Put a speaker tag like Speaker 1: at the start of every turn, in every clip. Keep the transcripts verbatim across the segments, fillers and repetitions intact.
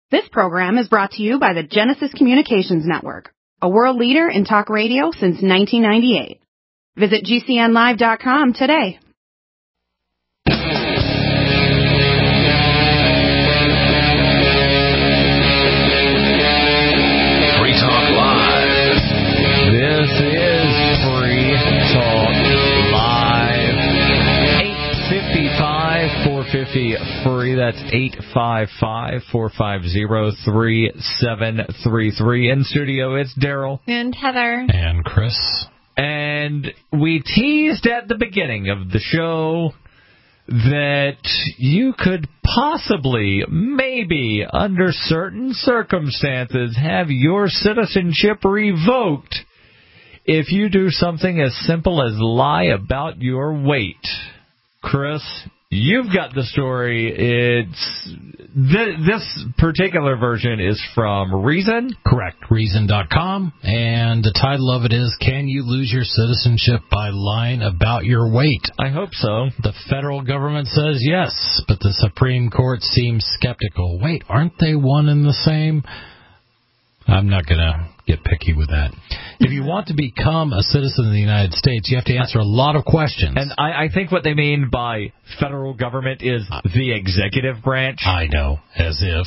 Speaker 1: This program is brought to you by the Genesis Communications Network, a world leader in talk radio since nineteen ninety-eight. Visit G C N live dot com today.
Speaker 2: Free Talk Live.
Speaker 3: This is Free Talk Live. eight five five, four five zero, free. That's eight five five, four five zero, three seven three three. In studio, it's Daryl.
Speaker 4: And Heather.
Speaker 5: And Chris.
Speaker 3: And we teased at the beginning of the show that you could possibly, maybe, under certain circumstances, have your citizenship revoked if you do something as simple as lie about your weight. Chris, you've got the story. It's th- this particular version is from Reason.
Speaker 5: Correct, reason dot com. And the title of it is, Can You Lose Your Citizenship by Lying About Your Weight?
Speaker 3: I hope so.
Speaker 5: The federal government says yes, but the Supreme Court seems skeptical. Wait, aren't they one and the same? I'm not going to get picky with that. If you want to become a citizen of the United States, you have to answer a lot of questions.
Speaker 3: And I, I think what they mean by federal government is the executive branch.
Speaker 5: I know, as if.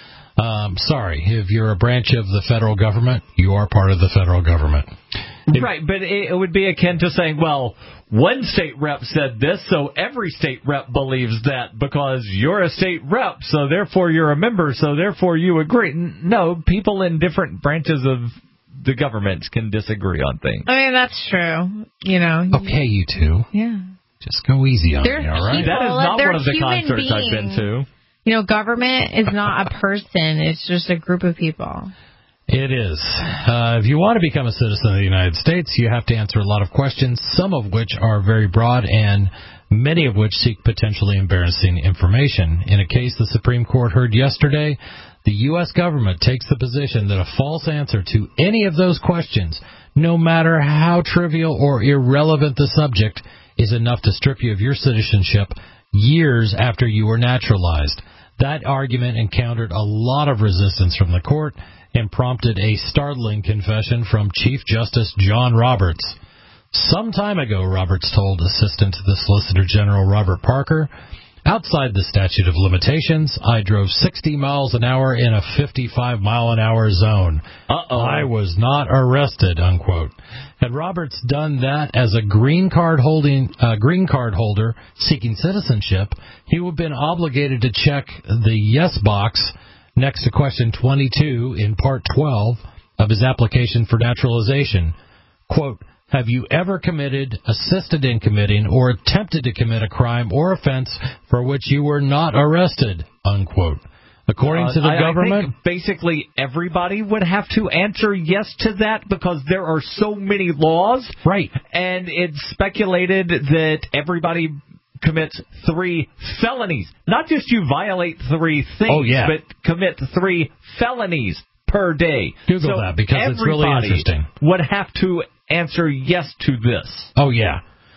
Speaker 5: Um, sorry, if you're a branch of the federal government, you are part of the federal government. If,
Speaker 3: right, but it, it would be akin to saying, well, one state rep said this, so every state rep believes that because you're a state rep, so therefore you're a member, so therefore you agree. No, people in different branches of the government can disagree on things.
Speaker 4: I mean, that's true. You know.
Speaker 5: Okay, you two.
Speaker 4: Yeah.
Speaker 5: Just go easy on
Speaker 4: They're
Speaker 5: me, all right?
Speaker 4: people,
Speaker 3: That is not
Speaker 4: they're
Speaker 3: one of the
Speaker 4: human
Speaker 3: concerts
Speaker 4: beings.
Speaker 3: I've been to.
Speaker 4: You know, government is not a person. It's just a group of people.
Speaker 5: It is. Uh, if you want to become a citizen of the United States, you have to answer a lot of questions, some of which are very broad and many of which seek potentially embarrassing information. In a case the Supreme Court heard yesterday, the U S government takes the position that a false answer to any of those questions, no matter how trivial or irrelevant the subject, is enough to strip you of your citizenship years after you were naturalized. That argument encountered a lot of resistance from the court and prompted a startling confession from Chief Justice John Roberts. Some time ago, Roberts told Assistant to the Solicitor General Robert Parker, outside the statute of limitations, I drove sixty miles an hour in a fifty-five mile an hour zone.
Speaker 3: Uh-oh.
Speaker 5: I was not arrested, unquote. Had Roberts done that as a green card holding uh, green card holder seeking citizenship, he would have been obligated to check the yes box next to question twenty-two in part twelve of his application for naturalization. Quote, have you ever committed, assisted in committing, or attempted to commit a crime or offense for which you were not arrested? Unquote. According
Speaker 3: uh,
Speaker 5: to the
Speaker 3: I,
Speaker 5: government,
Speaker 3: I think basically everybody would have to answer yes to that because there are so many laws.
Speaker 5: Right.
Speaker 3: And it's speculated that everybody commits three felonies. Not just you violate three things,
Speaker 5: oh, yeah.
Speaker 3: but commit three felonies per day.
Speaker 5: Google
Speaker 3: so
Speaker 5: that because it's really interesting.
Speaker 3: Would have to answer yes to this.
Speaker 5: Oh, yeah.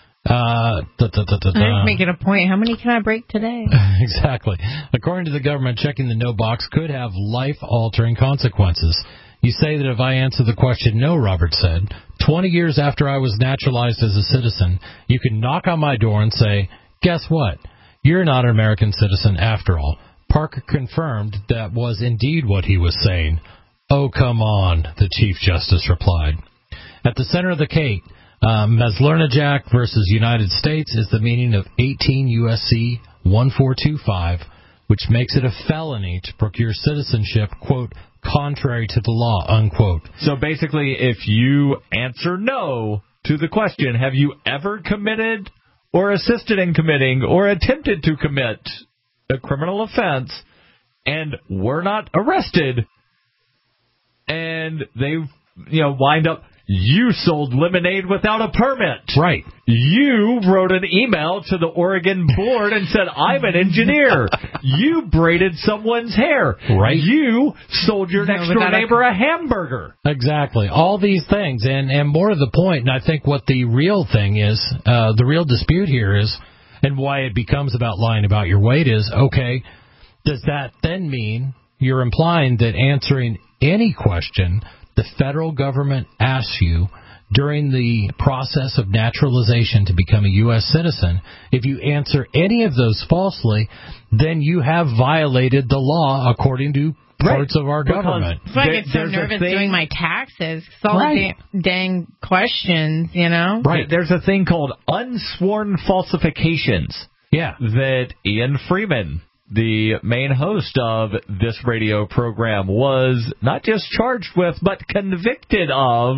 Speaker 5: Uh, da, da, da, da, da.
Speaker 4: I'm making a point. How many can I break today?
Speaker 5: Exactly. According to the government, checking the no box could have life-altering consequences. You say that if I answer the question no, Robert said, twenty years after I was naturalized as a citizen, you can knock on my door and say, guess what? You're not an American citizen after all. Parker confirmed that was indeed what he was saying. Oh, come on, the Chief Justice replied. At the center of the case, um, Maslernijak versus United States is the meaning of eighteen U S C fourteen twenty-five, which makes it a felony to procure citizenship, quote, contrary to the law, unquote.
Speaker 3: So basically, if you answer no to the question, have you ever committed or assisted in committing or attempted to commit a criminal offense and were not arrested, and they, you know, wind up, you sold lemonade without a permit.
Speaker 5: Right.
Speaker 3: You wrote an email to the Oregon board and said, I'm an engineer. You braided someone's hair.
Speaker 5: Right.
Speaker 3: You sold your next door neighbor a hamburger.
Speaker 5: Exactly. All these things. And, and more to the point, and I think what the real thing is, uh, the real dispute here is, and why it becomes about lying about your weight is, okay, does that then mean you're implying that answering any question the federal government asks you during the process of naturalization to become a U S citizen, if you answer any of those falsely, then you have violated the law according to parts right. of our
Speaker 3: because
Speaker 5: government.
Speaker 4: That's why I get so nervous doing my taxes. It's all right. the dang questions, you know?
Speaker 3: Right. There's a thing called unsworn falsifications.
Speaker 5: Yeah.
Speaker 3: That Ian Freeman, the main host of this radio program, was not just charged with, but convicted of,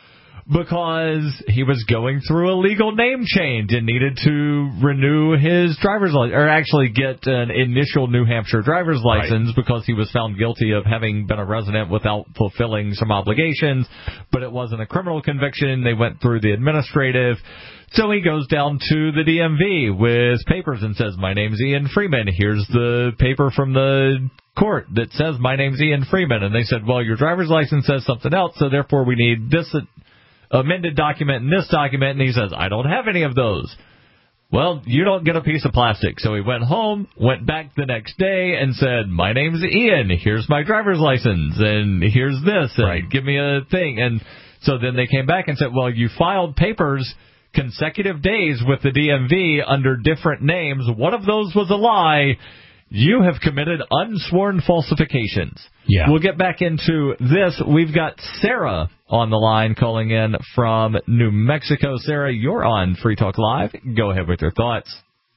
Speaker 3: because he was going through a legal name change and needed to renew his driver's license, or actually get an initial New Hampshire driver's license, right. because he was found guilty of having been a resident without fulfilling some obligations, but it wasn't a criminal conviction. They went through the administrative. So he goes down to the D M V with papers and says, my name's Ian Freeman. Here's the paper from the court that says my name's Ian Freeman. And they said, well, your driver's license says something else, so therefore we need this amended document and this document. And he says, I don't have any of those. Well, you don't get a piece of plastic. So he went home, went back the next day and said, my name's Ian. Here's my driver's license. And here's this. And right. give me a thing. And so then they came back and said, well, you filed papers consecutive days with the D M V under different names. One of those was a lie. You have committed unsworn falsifications.
Speaker 5: Yeah.
Speaker 3: We'll get back into this. We've got Sarah on the line calling in from New Mexico. Sarah, you're on Free Talk Live. Go ahead with your thoughts.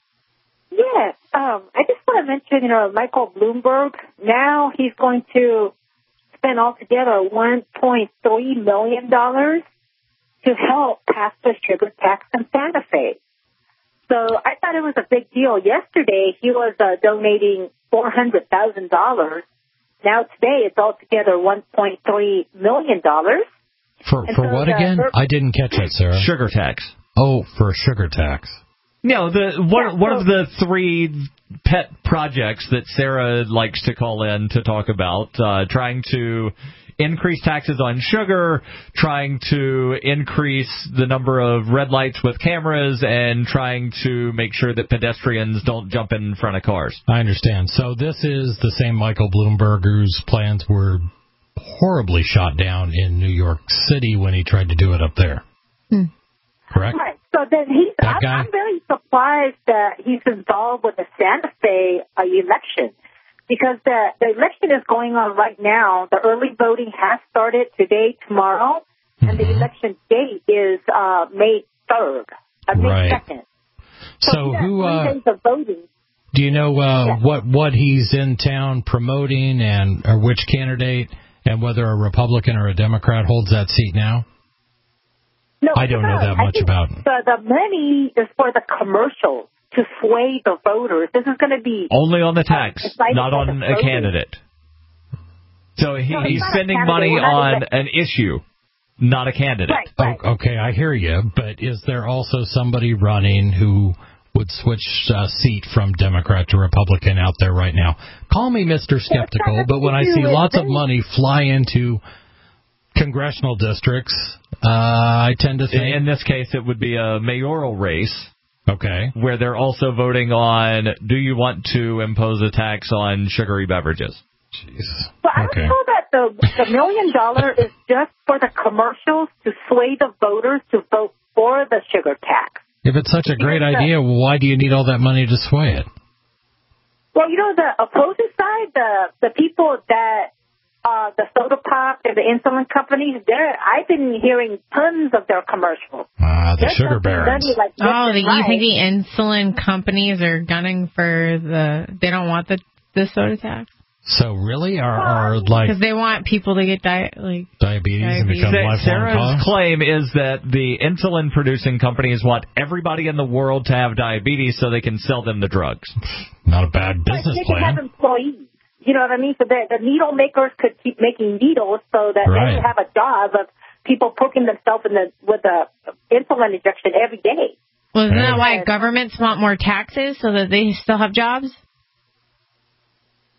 Speaker 6: Yes. Um, I just want to mention, you know, Michael Bloomberg. Now he's going to spend altogether one point three million dollars to help pass the sugar tax in Santa Fe. So I thought it was a big deal. Yesterday, he was uh, donating four hundred thousand dollars. Now today, it's altogether one point three million dollars.
Speaker 5: For and for so what the, again? I didn't catch that, Sarah.
Speaker 3: Sugar tax.
Speaker 5: Oh, for a sugar tax.
Speaker 3: No, the one,
Speaker 6: yeah,
Speaker 3: one
Speaker 6: so,
Speaker 3: of the three pet projects that Sarah likes to call in to talk about, uh, trying to increase taxes on sugar, trying to increase the number of red lights with cameras, and trying to make sure that pedestrians don't jump in front of cars.
Speaker 5: I understand. So this is the same Michael Bloomberg whose plans were horribly shot down in New York City when he tried to do it up there.
Speaker 4: Hmm.
Speaker 5: Correct?
Speaker 6: Right. So then he's,
Speaker 5: that
Speaker 6: I'm,
Speaker 5: guy?
Speaker 6: I'm very surprised that he's involved with the Santa Fe uh, election. Because the, the election is going on right now. The early voting has started today, tomorrow, mm-hmm. and the election date is uh, May third, uh, May
Speaker 5: right.
Speaker 6: second.
Speaker 5: So, so who uh,
Speaker 6: days of voting.
Speaker 5: Do you know uh,
Speaker 6: yeah.
Speaker 5: what what he's in town promoting, and or which candidate, and whether a Republican or a Democrat holds that seat now?
Speaker 6: No,
Speaker 5: I don't know that much about it.
Speaker 6: The, the money is for the commercials to sway the voters. This is going to be
Speaker 3: only on the tax, not on a candidate. So he, no, he's spending money on an issue, not a candidate.
Speaker 6: Right, right.
Speaker 5: Oh, okay, I hear you. But is there also somebody running who would switch uh, seat from Democrat to Republican out there right now? Call me Mister Skeptical, but when I see lots of money fly into congressional districts, uh, I tend to think...
Speaker 3: In this case, it would be a mayoral race.
Speaker 5: Okay.
Speaker 3: Where they're also voting on, do you want to impose a tax on sugary beverages?
Speaker 5: Jeez.
Speaker 6: But I
Speaker 5: okay.
Speaker 6: don't know that the, the million dollar is just for the commercials to sway the voters to vote for the sugar tax.
Speaker 5: If it's such a great
Speaker 6: because
Speaker 5: idea,
Speaker 6: the,
Speaker 5: why do you need all that money to sway it?
Speaker 6: Well, you know, the opposing side, the, the people that... Uh, the soda pop and the insulin companies, they're, I've been hearing tons of their commercials.
Speaker 5: Ah, the
Speaker 6: They're
Speaker 5: sugar barons.
Speaker 6: Like
Speaker 4: oh, the,
Speaker 6: right.
Speaker 4: you think the insulin companies are gunning for the, they don't want the, the soda tax?
Speaker 5: So really? Are, are like...
Speaker 4: Because they want people to get di- like
Speaker 5: diabetes, diabetes and become lifelong
Speaker 3: Sarah's
Speaker 5: cause?
Speaker 3: claim is that the insulin-producing companies want everybody in the world to have diabetes so they can sell them the drugs.
Speaker 5: Not a bad business
Speaker 6: they
Speaker 5: plan.
Speaker 6: They can have employees. You know what I mean? So that the needle makers could keep making needles so that
Speaker 5: right.
Speaker 6: they would have a job of people poking themselves in the with a insulin injection every day.
Speaker 4: Well, isn't that why governments want more taxes so that they still have jobs?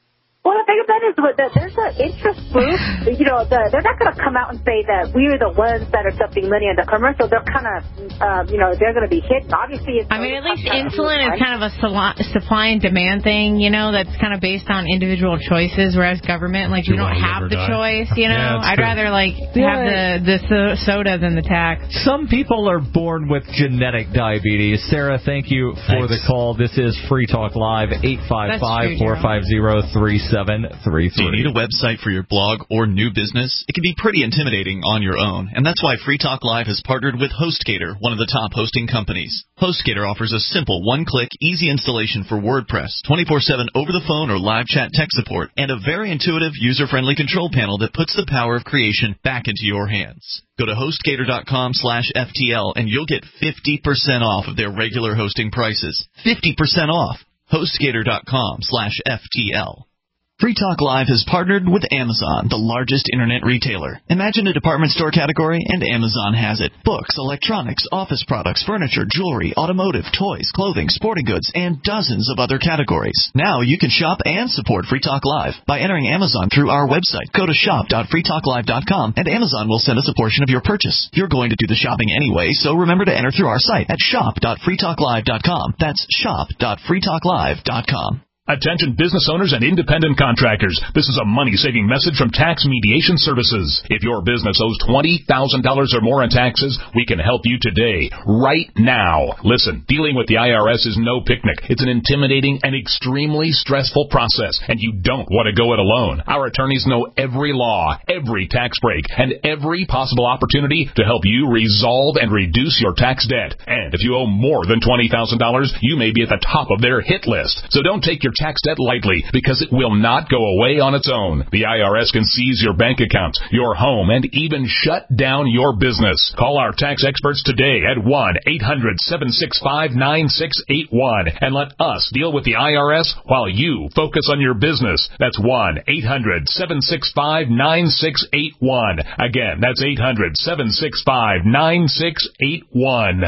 Speaker 6: Well, the thing about it is that there's an interest group. You know, the, they're not going to come out and say that we're the ones that are dumping money in the commercial. They're kind of, um, you know, they're going to be hit. Obviously, it's
Speaker 4: I mean, at least insulin is kind of a supply and demand thing, you know, that's kind of based on individual choices, whereas government, like, we don't have the choice, you know.
Speaker 3: Yeah,
Speaker 4: I'd
Speaker 3: true.
Speaker 4: rather, like,
Speaker 3: Yeah.
Speaker 4: have the, the so- soda than the tax.
Speaker 3: Some people are born with genetic diabetes. Sarah, thank you for
Speaker 5: Thanks.
Speaker 3: the call. This is Free Talk Live, eight five five, four five zero, three seven three
Speaker 7: Do you
Speaker 3: three.
Speaker 7: need a website for your blog or new business? It can be pretty intimidating on your own, and that's why Free Talk Live has partnered with HostGator, one of the top hosting companies. HostGator offers a simple one-click, easy installation for WordPress, twenty-four seven over the phone or live chat tech support, and a very intuitive, user-friendly control panel that puts the power of creation back into your hands. Go to HostGator.com slash FTL and you'll get fifty percent off of their regular hosting prices. fifty percent off. HostGator.com slash FTL. Free Talk Live has partnered with Amazon, the largest internet retailer. Imagine a department store category, and Amazon has it. Books, electronics, office products, furniture, jewelry, automotive, toys, clothing, sporting goods, and dozens of other categories. Now you can shop and support Free Talk Live by entering Amazon through our website. Go to shop dot free talk live dot com, and Amazon will send us a portion of your purchase. You're going to do the shopping anyway, so remember to enter through our site at shop dot free talk live dot com. That's shop dot free talk live dot com.
Speaker 8: Attention business owners and independent contractors. This is a money-saving message from Tax Mediation Services. If your business owes twenty thousand dollars or more in taxes, we can help you today, right now. Listen, dealing with the I R S is no picnic. It's an intimidating and extremely stressful process, and you don't want to go it alone. Our attorneys know every law, every tax break, and every possible opportunity to help you resolve and reduce your tax debt. And if you owe more than twenty thousand dollars, you may be at the top of their hit list. So don't take your tax debt lightly, because it will not go away on its own. The I R S can seize your bank account, your home, and even shut down your business. Call our tax experts today at one eight hundred seven six five nine six eight one and let us deal with the I R S while you focus on your business. That's one eight hundred seven six five nine six eight one. Again, that's eight hundred seven six five nine six eight one.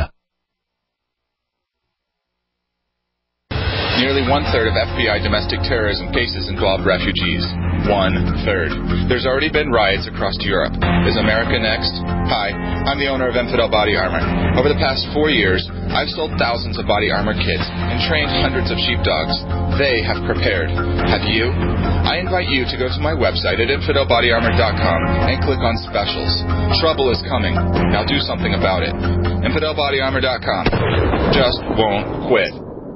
Speaker 9: Nearly one-third of F B I domestic terrorism cases involve refugees. One-third. There's already been riots across Europe. Is America next? Hi, I'm the owner of Infidel Body Armor. Over the past four years, I've sold thousands of body armor kits and trained hundreds of sheepdogs. They have prepared. Have you? I invite you to go to my website at infidel body armor dot com and click on specials. Trouble is coming. Now do something about it. infidel body armor dot com. Just won't quit.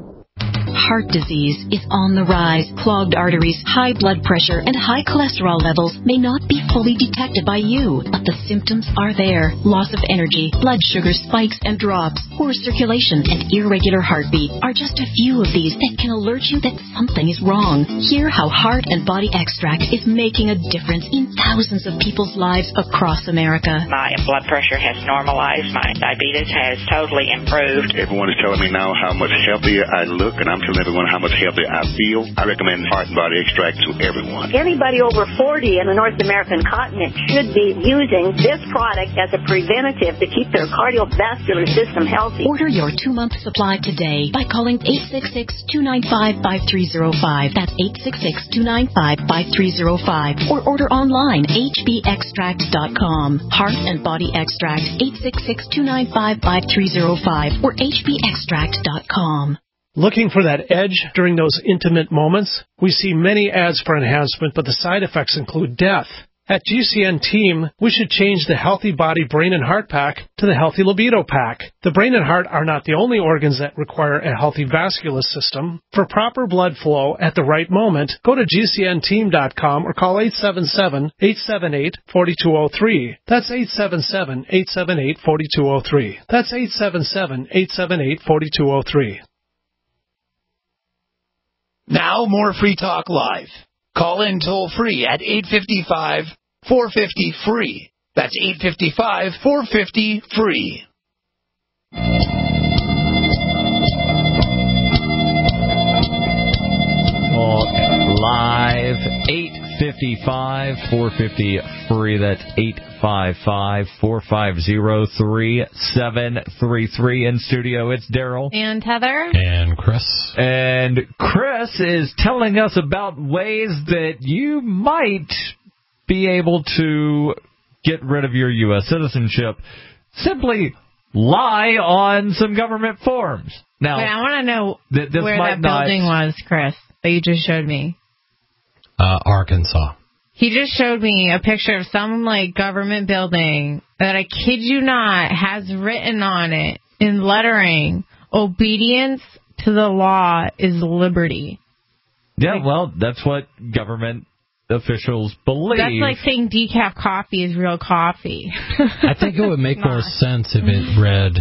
Speaker 10: Heart disease is on the rise. Clogged arteries, high blood pressure, and high cholesterol levels may not be fully detected by you, but the symptoms are there. Loss of energy, blood sugar spikes and drops, poor circulation, and irregular heartbeat are just a few of these that can alert you that something is wrong. Hear how Heart and Body Extract is making a difference in thousands of people's lives across America.
Speaker 11: My blood pressure has normalized. My diabetes has totally improved.
Speaker 12: Everyone is telling me now how much healthier I look, and I'm telling everyone how much healthier I feel. I recommend Heart and Body Extract to everyone.
Speaker 6: Anybody over forty in the North American continent should be using this product as a preventative to keep their cardiovascular system healthy.
Speaker 10: Order your two-month supply today by calling eight six six, two nine five, five three zero five. That's eight six six, two nine five, five three zero five. Or order online, h b extract dot com. Heart and Body Extract, eight six six, two nine five, five three zero five or h b extract dot com.
Speaker 13: Looking for that edge during those intimate moments? We see many ads for enhancement, but the side effects include death. At G C N Team, we should change the Healthy Body Brain and Heart Pack to the Healthy Libido Pack. The brain and heart are not the only organs that require a healthy vascular system. For proper blood flow at the right moment, go to G C N team dot com or call eight seven seven, eight seven eight, four two zero three. That's eight seven seven, eight seven eight, four two zero three. That's eight seven seven, eight seven eight, four two zero three.
Speaker 14: Now more Free Talk Live. Call in toll free at eight five five, four five zero, free. That's eight five five, four five zero, free.
Speaker 3: Talk Live, eight five, four five zero, free. That's eight five five, four five zero, three seven three three. In studio, it's Daryl.
Speaker 4: And Heather.
Speaker 5: And Chris.
Speaker 3: And Chris is telling us about ways that you might be able to get rid of your U S citizenship. Simply lie on some government forms. Now,
Speaker 4: Wait, I want to know
Speaker 3: th- this
Speaker 4: where
Speaker 3: might
Speaker 4: that
Speaker 3: not...
Speaker 4: building was, Chris, that you just showed me.
Speaker 5: Uh, Arkansas.
Speaker 4: He just showed me a picture of some, like, government building that, I kid you not, has written on it in lettering, obedience to the law is liberty.
Speaker 3: Yeah, well, that's what government officials believe.
Speaker 4: That's like saying decaf coffee is real coffee.
Speaker 5: I think it would make more sense if it read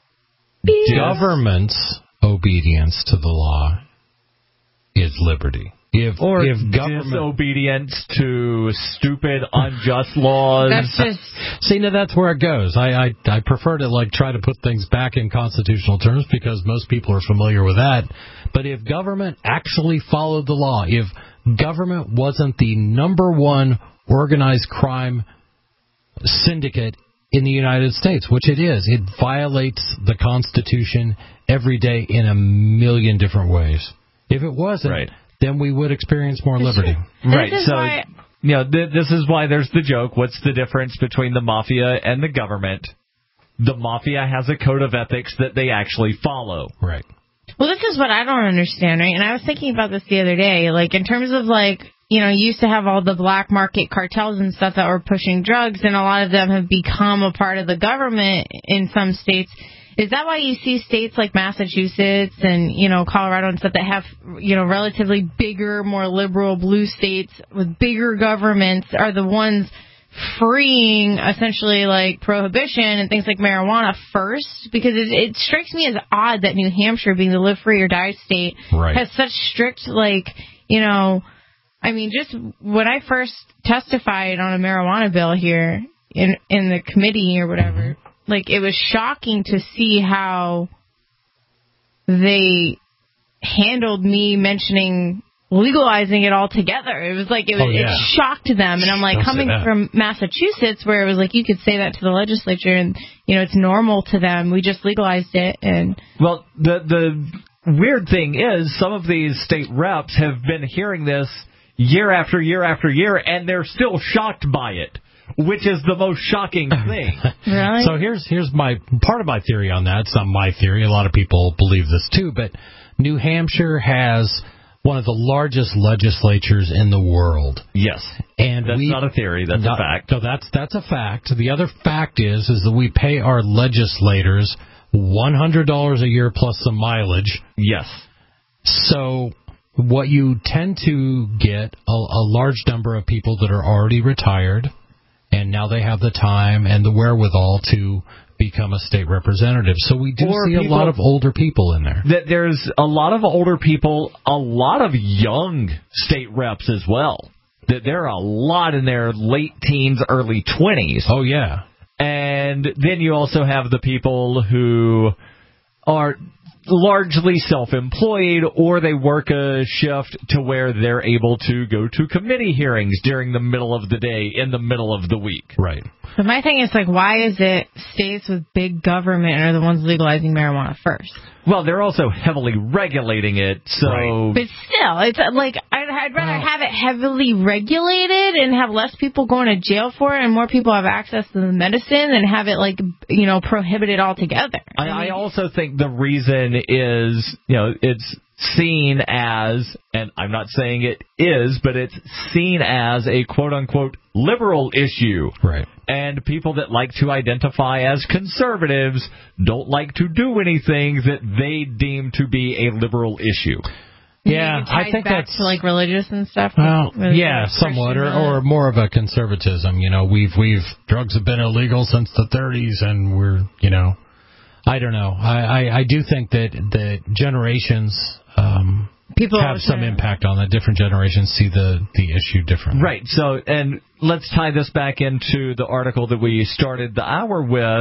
Speaker 5: government's obedience to the law is liberty. If,
Speaker 3: or
Speaker 5: if government
Speaker 3: disobedience to stupid, unjust laws.
Speaker 4: That's just...
Speaker 5: See, now that's where it goes. I, I I prefer to like try to put things back in constitutional terms because most people are familiar with that. But if government actually followed the law, if government wasn't the number one organized crime syndicate in the United States, which it is, it violates the Constitution every day in a million different ways. If it wasn't...
Speaker 3: Right.
Speaker 5: then we would experience more liberty.
Speaker 3: Right. So, why... you know, th- this is why there's the joke. What's the difference between the mafia and the government? The mafia has a code of ethics that they actually follow.
Speaker 5: Right.
Speaker 4: Well, this is what I don't understand, right? And I was thinking about this the other day. Like, in terms of, like, you know, you used to have all the black market cartels and stuff that were pushing drugs, and a lot of them have become a part of the government in some states. Is that why you see states like Massachusetts and, you know, Colorado and stuff that have, you know, relatively bigger, more liberal blue states with bigger governments are the ones freeing essentially like prohibition and things like marijuana first? Because it, it strikes me as odd that New Hampshire, being the live free or die state,
Speaker 5: right.
Speaker 4: has such strict, like, you know, I mean, just when I first testified on a marijuana bill here in in the committee or whatever, mm-hmm. like, it was shocking to see how they handled me mentioning legalizing it all together. It was like, it, was,
Speaker 5: oh, yeah.
Speaker 4: it shocked them. And I'm like,
Speaker 5: Don't
Speaker 4: coming from Massachusetts, where it was like, you could say that to the legislature and, you know, it's normal to them. We just legalized it. And
Speaker 3: well, the the weird thing is some of these state reps have been hearing this year after year after year, and they're still shocked by it. Which is the most shocking thing.
Speaker 4: Really?
Speaker 5: So here's here's my part of my theory on that. It's not my theory. A lot of people believe this too. But New Hampshire has one of the largest legislatures in the world.
Speaker 3: Yes,
Speaker 5: and
Speaker 3: that's
Speaker 5: we,
Speaker 3: not a theory. That's
Speaker 5: not,
Speaker 3: a fact.
Speaker 5: No, that's that's a fact. The other fact is is that we pay our legislators one hundred dollars a year plus some mileage.
Speaker 3: Yes.
Speaker 5: So what you tend to get a, a large number of people that are already retired. And now they have the time and the wherewithal to become a state representative. So we do
Speaker 3: or
Speaker 5: see
Speaker 3: people,
Speaker 5: a lot of older people in there.
Speaker 3: That there's a lot of older people, a lot of young state reps as well. That there are a lot in their late teens, early twenties.
Speaker 5: Oh, yeah.
Speaker 3: And then you also have the people who are largely self-employed, or they work a shift to where they're able to go to committee hearings during the middle of the day, in the middle of the week.
Speaker 5: Right.
Speaker 4: But my thing is, like, why is it states with big government are the ones legalizing marijuana first?
Speaker 3: Well, they're also heavily regulating it, so...
Speaker 4: Right. But still, it's like, I'd, I'd rather have it heavily regulated and have less people going to jail for it and more people have access to the medicine than have it, like, you know, prohibited altogether.
Speaker 3: I, I also think the reason is, you know, it's seen as, and I'm not saying it is, but it's seen as a quote-unquote liberal issue.
Speaker 5: Right.
Speaker 3: And people that like to identify as conservatives don't like to do anything that they deem to be a liberal issue.
Speaker 5: Yeah, I think
Speaker 4: back
Speaker 5: that's
Speaker 4: to like religious and stuff.
Speaker 5: Well,
Speaker 4: with,
Speaker 5: yeah,
Speaker 4: like,
Speaker 5: somewhat, or,
Speaker 4: Christian,
Speaker 5: or more of a conservatism. You know, we've we've drugs have been illegal since the thirties, and we're, you know, I don't know. I I, I do think that that generations um,
Speaker 4: people
Speaker 5: have some impact on that. Different generations see the the issue differently.
Speaker 3: Right. So, and let's tie this back into the article that we started the hour with.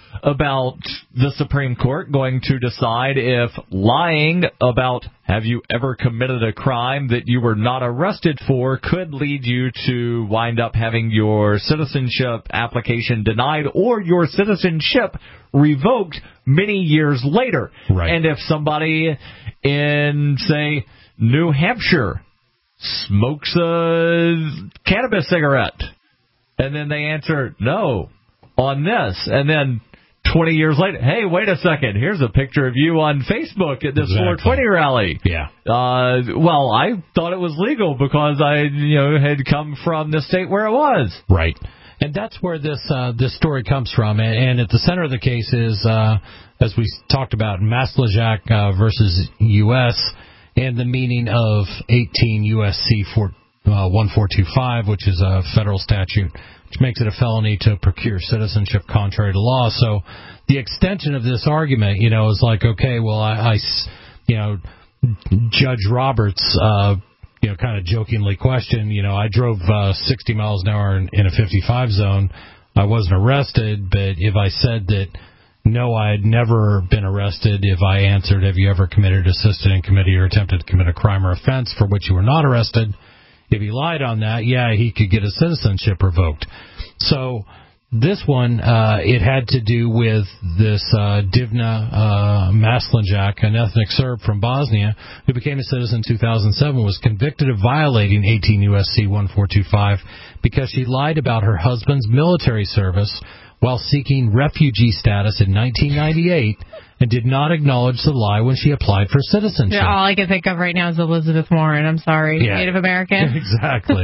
Speaker 3: about the Supreme Court going to decide if lying about have you ever committed a crime that you were not arrested for could lead you to wind up having your citizenship application denied or your citizenship revoked many years later.
Speaker 5: Right.
Speaker 3: And if somebody in, say, New Hampshire smokes a cannabis cigarette, and then they answer no on this, and then twenty years later, hey, wait a second, here's a picture of you on Facebook at this
Speaker 5: Exactly.
Speaker 3: four twenty rally.
Speaker 5: Yeah.
Speaker 3: Uh, well, I thought it was legal because I, you know, had come from the state where it was.
Speaker 5: Right. And that's where this uh, this story comes from. And, and at the center of the case is, uh, as we talked about, Maslajak uh, versus U S and the meaning of eighteen U S C four, uh, one four two five, which is a federal statute which makes it a felony to procure citizenship contrary to law. So the extension of this argument, you know, is like, okay, well, I, I you know, Judge Roberts, uh, you know, kind of jokingly questioned, you know, I drove uh, sixty miles an hour in, in a fifty-five zone. I wasn't arrested, but if I said that, no, I had never been arrested, if I answered, have you ever committed, assisted in committee, or attempted to commit a crime or offense for which you were not arrested, if he lied on that, yeah, he could get his citizenship revoked. So this one, uh, it had to do with this uh, Divna uh, Maslanjak, an ethnic Serb from Bosnia, who became a citizen in two thousand seven, was convicted of violating eighteen U S C one four two five because she lied about her husband's military service while seeking refugee status in nineteen ninety-eight and did not acknowledge the lie when she applied for citizenship.
Speaker 4: Yeah, all I can think of right now is Elizabeth Warren. I'm sorry.
Speaker 5: Yeah.
Speaker 4: Native American.
Speaker 5: Exactly.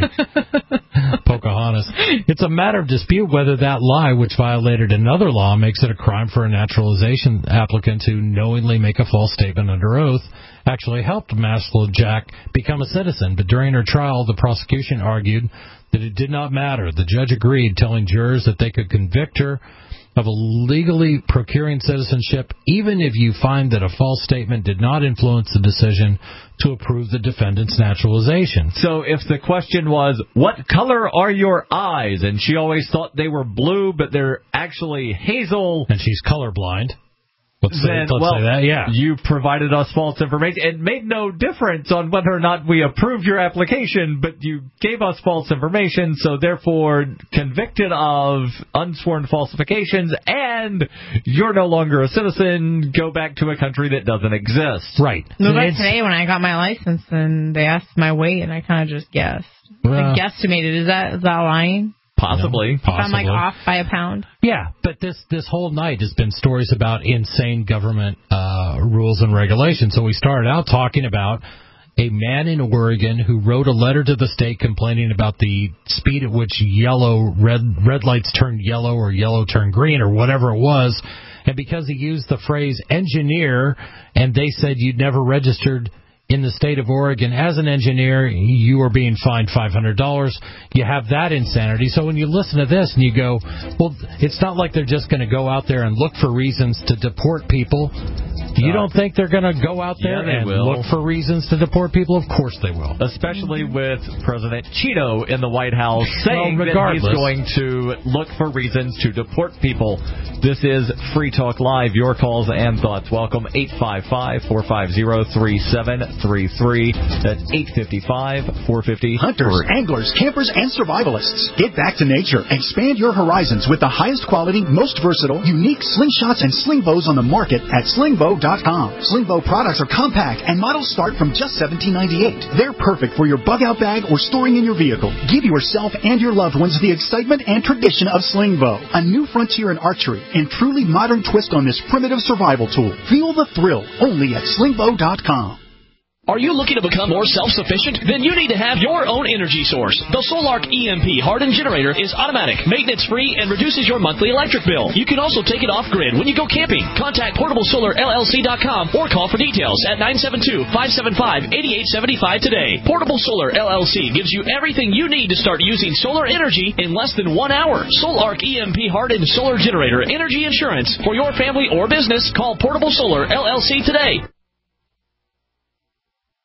Speaker 5: Pocahontas. It's a matter of dispute whether that lie, which violated another law, makes it a crime for a naturalization applicant to knowingly make a false statement under oath, actually helped Maslajak become a citizen. But during her trial, the prosecution argued that it did not matter. The judge agreed, telling jurors that they could convict her of illegally procuring citizenship, even if you find that a false statement did not influence the decision to approve the defendant's naturalization.
Speaker 3: So if the question was, what color are your eyes? And she always thought they were blue, but they're actually hazel.
Speaker 5: And she's colorblind. Let's say,
Speaker 3: then,
Speaker 5: let's
Speaker 3: well,
Speaker 5: say that, yeah.
Speaker 3: You provided us false information. It made no difference on whether or not we approved your application, but you gave us false information, so therefore convicted of unsworn falsifications, and you're no longer a citizen. Go back to a country that doesn't exist.
Speaker 5: Right.
Speaker 4: No, like today when I got my license and they asked my weight and I kind of just guessed.
Speaker 5: Well,
Speaker 4: I guesstimated. Is that is that lying?
Speaker 3: Possibly.
Speaker 5: You know, possibly.
Speaker 4: If I'm like off by a pound?
Speaker 5: Yeah, but this this whole night has been stories about insane government uh, rules and regulations. So we started out talking about a man in Oregon who wrote a letter to the state complaining about the speed at which yellow red red lights turned yellow or yellow turned green or whatever it was. And because he used the phrase engineer and they said you'd never registered in the state of Oregon as an engineer, you are being fined five hundred dollars. You have that insanity. So when you listen to this and you go, well, it's not like they're just going to go out there and look for reasons to deport people. You don't think they're going to go out there
Speaker 3: yeah,
Speaker 5: and
Speaker 3: will.
Speaker 5: look for reasons to deport people? Of course they will.
Speaker 3: Especially with President Cheeto in the White House saying
Speaker 5: well,
Speaker 3: that he's going to look for reasons to deport people. This is Free Talk Live. Your calls and thoughts. Welcome, eight five five, four five zero, three seven three three. That's eight five five, four five zero.
Speaker 15: Hunters, anglers, campers, and survivalists. Get back to nature. Expand your horizons with the highest quality, most versatile, unique slingshots and sling bows on the market at slingbow dot com. Slingbow products are compact and models start from just seventeen ninety-eight. They're perfect for your bug-out bag or storing in your vehicle. Give yourself and your loved ones the excitement and tradition of Slingbow, a new frontier in archery and truly modern twist on this primitive survival tool. Feel the thrill only at slingbow dot com.
Speaker 16: Are you looking to become more self-sufficient? Then you need to have your own energy source. The Solark E M P hardened generator is automatic, maintenance-free, and reduces your monthly electric bill. You can also take it off-grid when you go camping. Contact portable solar L L C dot com or call for details at nine seven two, five seven five, eight eight seven five today. Portable Solar L L C gives you everything you need to start using solar energy in less than one hour. Solark E M P hardened solar generator energy insurance for your family or business. Call Portable Solar L L C today.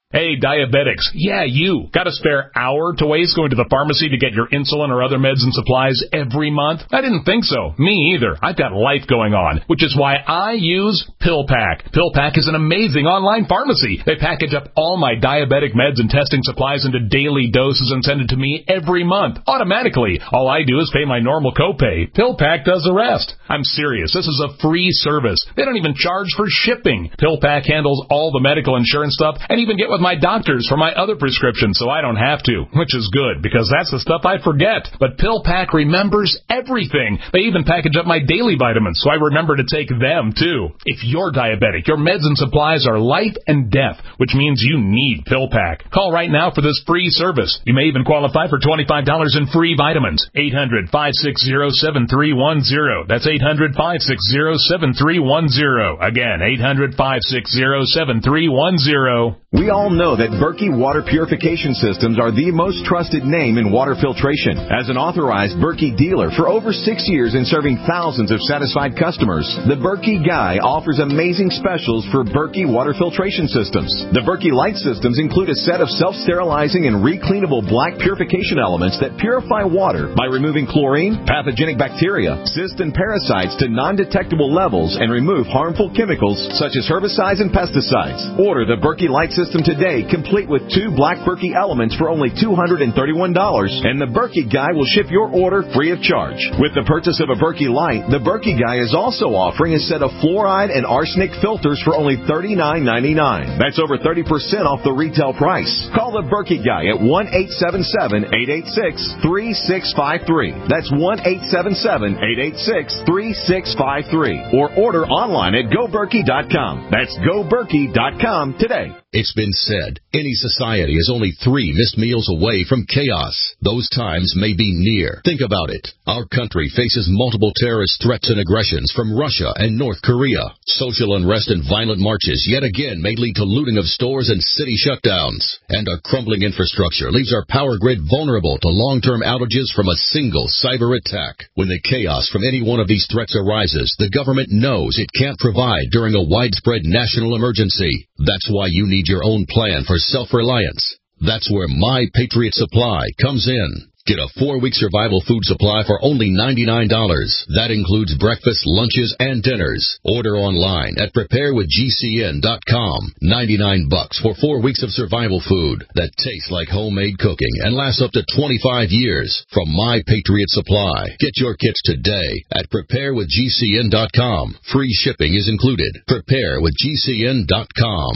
Speaker 8: Hey, diabetics. Yeah, you. Got a spare hour to waste going to the pharmacy to get your insulin or other meds and supplies every month? I didn't think so. Me either. I've got life going on, which is why I use PillPack. PillPack is an amazing online pharmacy. They package up all my diabetic meds and testing supplies into daily doses and send it to me every month, automatically. All I do is pay my normal copay. PillPack does the rest. I'm serious. This is a free service. They don't even charge for shipping. PillPack handles all the medical insurance stuff and even get with my doctors for my other prescriptions so I don't have to, which is good because that's the stuff I forget. But PillPack remembers everything. They even package up my daily vitamins so I remember to take them too. If you're diabetic, your meds and supplies are life and death, which means you need PillPack. Call right now for this free service. You may even qualify for twenty-five dollars in free vitamins. eight hundred, five six zero, seven three one zero. That's eight hundred, five six zero, seven three one zero. Again, eight hundred, five six zero, seven three one zero.
Speaker 17: We all know that Berkey Water Purification Systems are the most trusted name in water filtration. As an authorized Berkey dealer for over six years and serving thousands of satisfied customers, the Berkey Guy offers amazing specials for Berkey Water Filtration Systems. The Berkey Light Systems include a set of self-sterilizing and recleanable black purification elements that purify water by removing chlorine, pathogenic bacteria, cysts, and parasites to non-detectable levels and remove harmful chemicals such as herbicides and pesticides. Order the Berkey Light System today, complete with two black Berkey elements for only two hundred thirty-one dollars, and the Berkey Guy will ship your order free of charge. With the purchase of a Berkey Light, the Berkey Guy is also offering a set of fluoride and arsenic filters for only thirty-nine ninety-nine. That's over thirty percent off the retail price. Call the Berkey Guy at one eight seven seven, eight eight six, three six five three. That's one eight seven seven, eight eight six, three six five three. Or order online at go berkey dot com. That's go berkey dot com today.
Speaker 2: It's been said, any society is only three missed meals away from chaos. Those times may be near. Think about it. Our country faces multiple terrorist threats and aggressions from Russia and North Korea. Social unrest and violent marches yet again may lead to looting of stores and city shutdowns. And our crumbling infrastructure leaves our power grid vulnerable to long-term outages from a single cyber attack. When the chaos from any one of these threats arises, the government knows it can't provide during a widespread national emergency. That's why you need your own plan for self-reliance. That's where My Patriot Supply comes in. Get a four-week survival food supply for only ninety-nine dollars. That includes breakfast, lunches, and dinners. Order online at prepare with G C N dot com. ninety-nine bucks for four weeks of survival food that tastes like homemade cooking and lasts up to twenty-five years from My Patriot Supply. Get your kits today at prepare with G C N dot com. Free shipping is included. prepare with G C N dot com.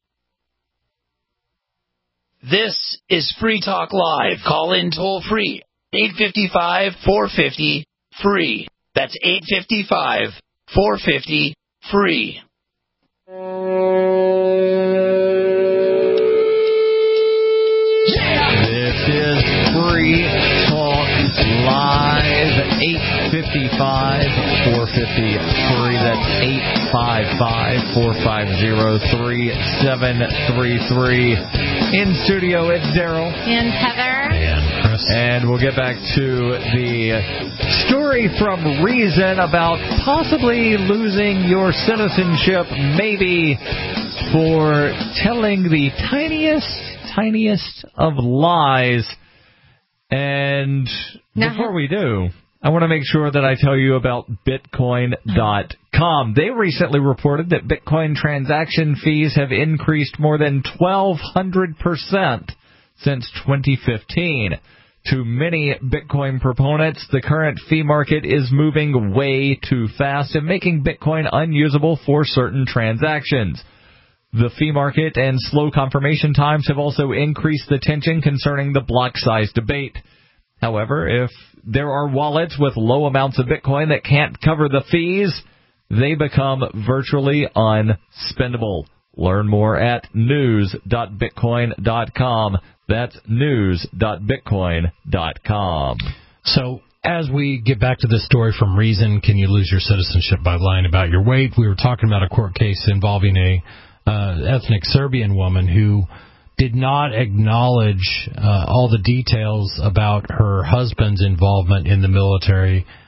Speaker 14: This is Free Talk Live. Call in toll free. eight five five, four five zero, free. That's eight five five, four five zero, free.
Speaker 3: This is Free Talk Live. eight five five, four five zero, free. That's eight five five, four five zero, three seven three three. In studio, it's Daryl.
Speaker 4: And Heather.
Speaker 5: And Chris.
Speaker 3: And we'll get back to the story from Reason about possibly losing your citizenship, maybe for telling the tiniest, tiniest of lies. And before we do, I want to make sure that I tell you about Bitcoin dot com. They recently reported that Bitcoin transaction fees have increased more than twelve hundred percent since twenty fifteen. To many Bitcoin proponents, the current fee market is moving way too fast and making Bitcoin unusable for certain transactions. The fee market and slow confirmation times have also increased the tension concerning the block size debate. However, if there are wallets with low amounts of Bitcoin that can't cover the fees, they become virtually unspendable. Learn more at news dot bitcoin dot com. That's news dot bitcoin dot com.
Speaker 5: So, as we get back to this story from Reason, Can You Lose Your Citizenship by Lying About Your Weight? We were talking about a court case involving a uh, ethnic Serbian woman who did not acknowledge uh, all the details about her husband's involvement in the military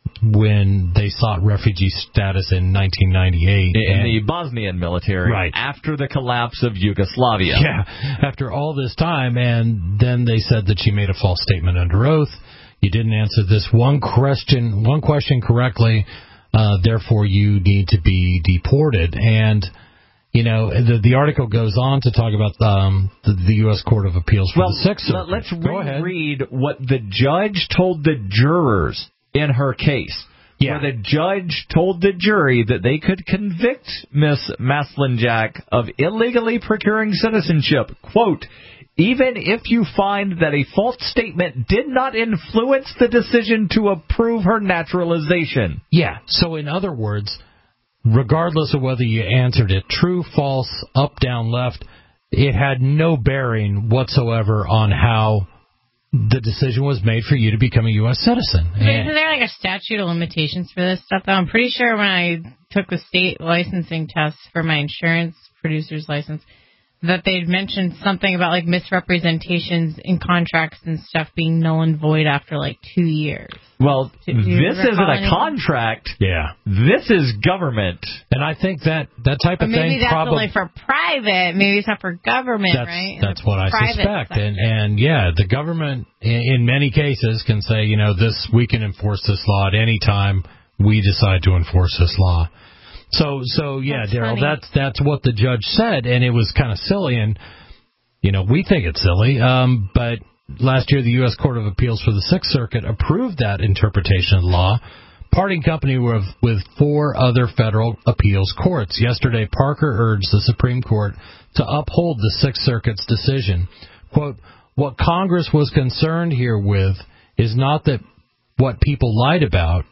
Speaker 5: when they sought refugee status in nineteen ninety-eight.
Speaker 3: In
Speaker 5: and,
Speaker 3: the Bosnian military,
Speaker 5: right.
Speaker 3: after the collapse of Yugoslavia.
Speaker 5: Yeah, after all this time, and then they said that she made a false statement under oath. You didn't answer this one question, one question correctly, uh, therefore you need to be deported. And, you know, the, the article goes on to talk about um, the, the U S Court of Appeals for
Speaker 3: well,
Speaker 5: the Sixth Circuit.
Speaker 3: Let's reread what the judge told the jurors in her case. Yeah. Where the judge told the jury that they could convict Miss Maslenjak of illegally procuring citizenship. Quote, even if you find that a false statement did not influence the decision to approve her naturalization.
Speaker 5: Yeah, so in other words, regardless of whether you answered it true, false, up, down, left, it had no bearing whatsoever on how the decision was made for you to become a U S citizen.
Speaker 4: But isn't there like a statute of limitations for this stuff, though? I'm pretty sure when I took the state licensing test for my insurance producer's license, that they'd mentioned something about like misrepresentations in contracts and stuff being null and void after like two years.
Speaker 3: Well,
Speaker 4: Did you
Speaker 3: this isn't a
Speaker 4: anything?
Speaker 3: contract.
Speaker 5: Yeah.
Speaker 3: This is government.
Speaker 5: And I think that, that type
Speaker 4: Or
Speaker 5: of
Speaker 4: maybe
Speaker 5: thing
Speaker 4: that's
Speaker 5: probably...
Speaker 4: only for private. Maybe it's not for government,
Speaker 5: that's,
Speaker 4: right?
Speaker 5: That's what I
Speaker 4: Private
Speaker 5: suspect.
Speaker 4: sector.
Speaker 5: And, and yeah, the government in, in many cases can say, you know, this we can enforce this law at any time we decide to enforce this law. So, so yeah, Daryl, that's that's what the judge said, and it was kind of silly, and you know we think it's silly. Um, but last year, the U S Court of Appeals for the Sixth Circuit approved that interpretation of the law, parting company with with four other federal appeals courts. Yesterday, Parker urged the Supreme Court to uphold the Sixth Circuit's decision. Quote, what Congress was concerned here with is not that what people lied about.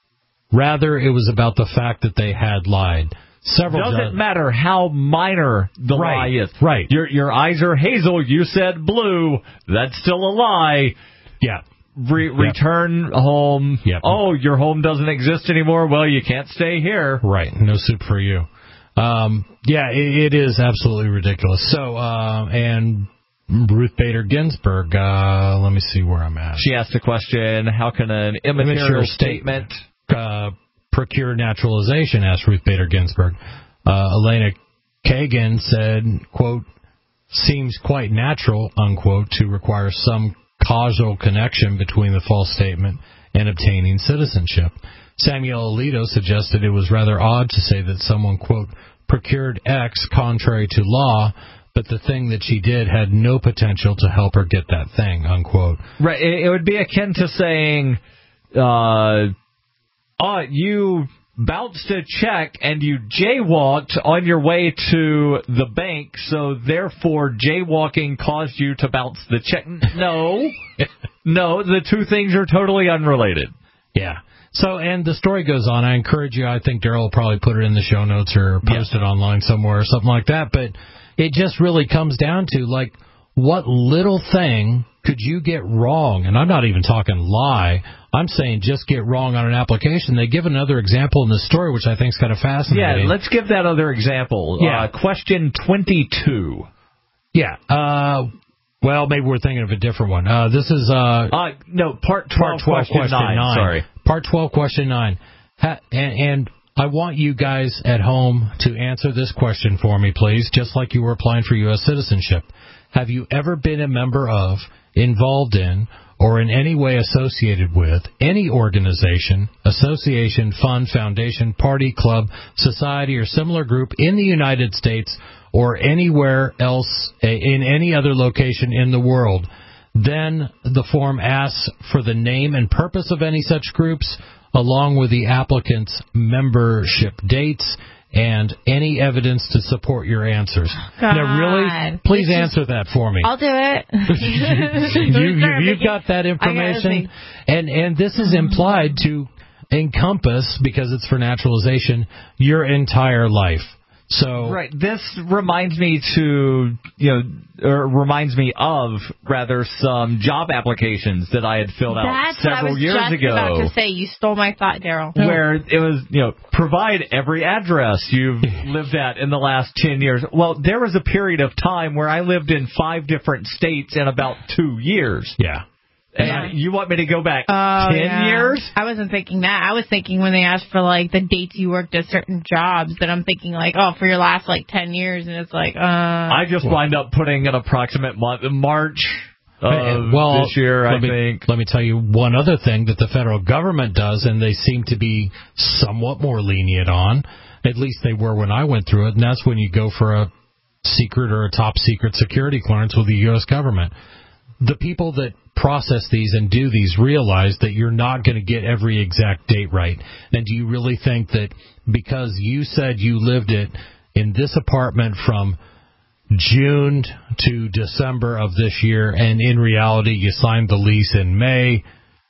Speaker 5: Rather, it was about the fact that they had lied. Several
Speaker 3: Doesn't
Speaker 5: ju-
Speaker 3: matter how minor the
Speaker 5: right,
Speaker 3: lie is.
Speaker 5: Right.
Speaker 3: Your your eyes are hazel. You said blue. That's still a lie.
Speaker 5: Yeah.
Speaker 3: Re-
Speaker 5: yep.
Speaker 3: Return home.
Speaker 5: Yep.
Speaker 3: Oh, your home doesn't exist anymore. Well, you can't stay here.
Speaker 5: Right. No soup for you. Um, yeah, it, it is absolutely ridiculous. So, uh, and Ruth Bader Ginsburg, uh, let me see where I'm at.
Speaker 3: She asked a question, how can an immaterial,
Speaker 5: Immaterial
Speaker 3: statement...
Speaker 5: Uh, procure naturalization, asked Ruth Bader Ginsburg. Uh, Elena Kagan said, quote, seems quite natural, unquote, to require some causal connection between the false statement and obtaining citizenship. Samuel Alito suggested it was rather odd to say that someone, quote, procured X contrary to law, but the thing that she did had no potential to help her get that thing, unquote.
Speaker 3: Right. It, it would be akin to saying, uh, oh, you bounced a check and you jaywalked on your way to the bank, so therefore jaywalking caused you to bounce the check. No. No, the two things are totally unrelated.
Speaker 5: Yeah. So, and the story goes on. I encourage you, I think Daryl will probably put it in the show notes or post yeah. it online somewhere or something like that, but it just really comes down to, like, what little thing could you get wrong? And I'm not even talking lie. I'm saying just get wrong on an application. They give another example in the story, which I think is kind of fascinating.
Speaker 3: Yeah, let's give that other example.
Speaker 5: Yeah.
Speaker 3: Uh, question twenty-two.
Speaker 5: Yeah. Uh, well, maybe we're thinking of a different one. Uh, this is... Uh,
Speaker 3: uh, no, part twelve, part twelve question, question nine. nine. Sorry.
Speaker 5: Part twelve, question nine. Ha- and, and I want you guys at home to answer this question for me, please, just like you were applying for U S citizenship. Have you ever been a member of, involved in, or in any way associated with any organization, association, fund, foundation, party, club, society, or similar group in the United States or anywhere else in any other location in the world? Then the form asks for the name and purpose of any such groups, along with the applicant's membership dates and any evidence to support your answers.
Speaker 4: God.
Speaker 5: Now, really, please it's answer just, that for me.
Speaker 4: I'll do it.
Speaker 5: you, you, you've got that information, and and this is implied to encompass, because it's for naturalization, your entire life. So
Speaker 3: right, this reminds me to you know, or reminds me of rather some job applications that I had filled out
Speaker 4: That's
Speaker 3: several
Speaker 4: what I was
Speaker 3: years
Speaker 4: just
Speaker 3: ago.
Speaker 4: About to say, you stole my thought, Daryl.
Speaker 3: Where it was, you know, provide every address you've lived at in the last ten years. Well, there was a period of time where I lived in five different states in about two years.
Speaker 5: Yeah.
Speaker 3: And you want me to go back
Speaker 4: Oh,
Speaker 3: ten
Speaker 4: yeah.
Speaker 3: years?
Speaker 4: I wasn't thinking that. I was thinking when they asked for, like, the dates you worked at certain jobs, that I'm thinking, like, oh, for your last, like, ten years, and it's like, uh...
Speaker 3: I just wind up putting an approximate month, March of
Speaker 5: well,
Speaker 3: this year, I
Speaker 5: let me,
Speaker 3: think.
Speaker 5: Let me tell you one other thing that the federal government does, and they seem to be somewhat more lenient on. At least they were when I went through it, and that's when you go for a secret or a top secret security clearance with the U S government. The people that process these and do these realize that you're not going to get every exact date right. And do you really think that because you said you lived it in this apartment from June to December of this year, and in reality you signed the lease in May,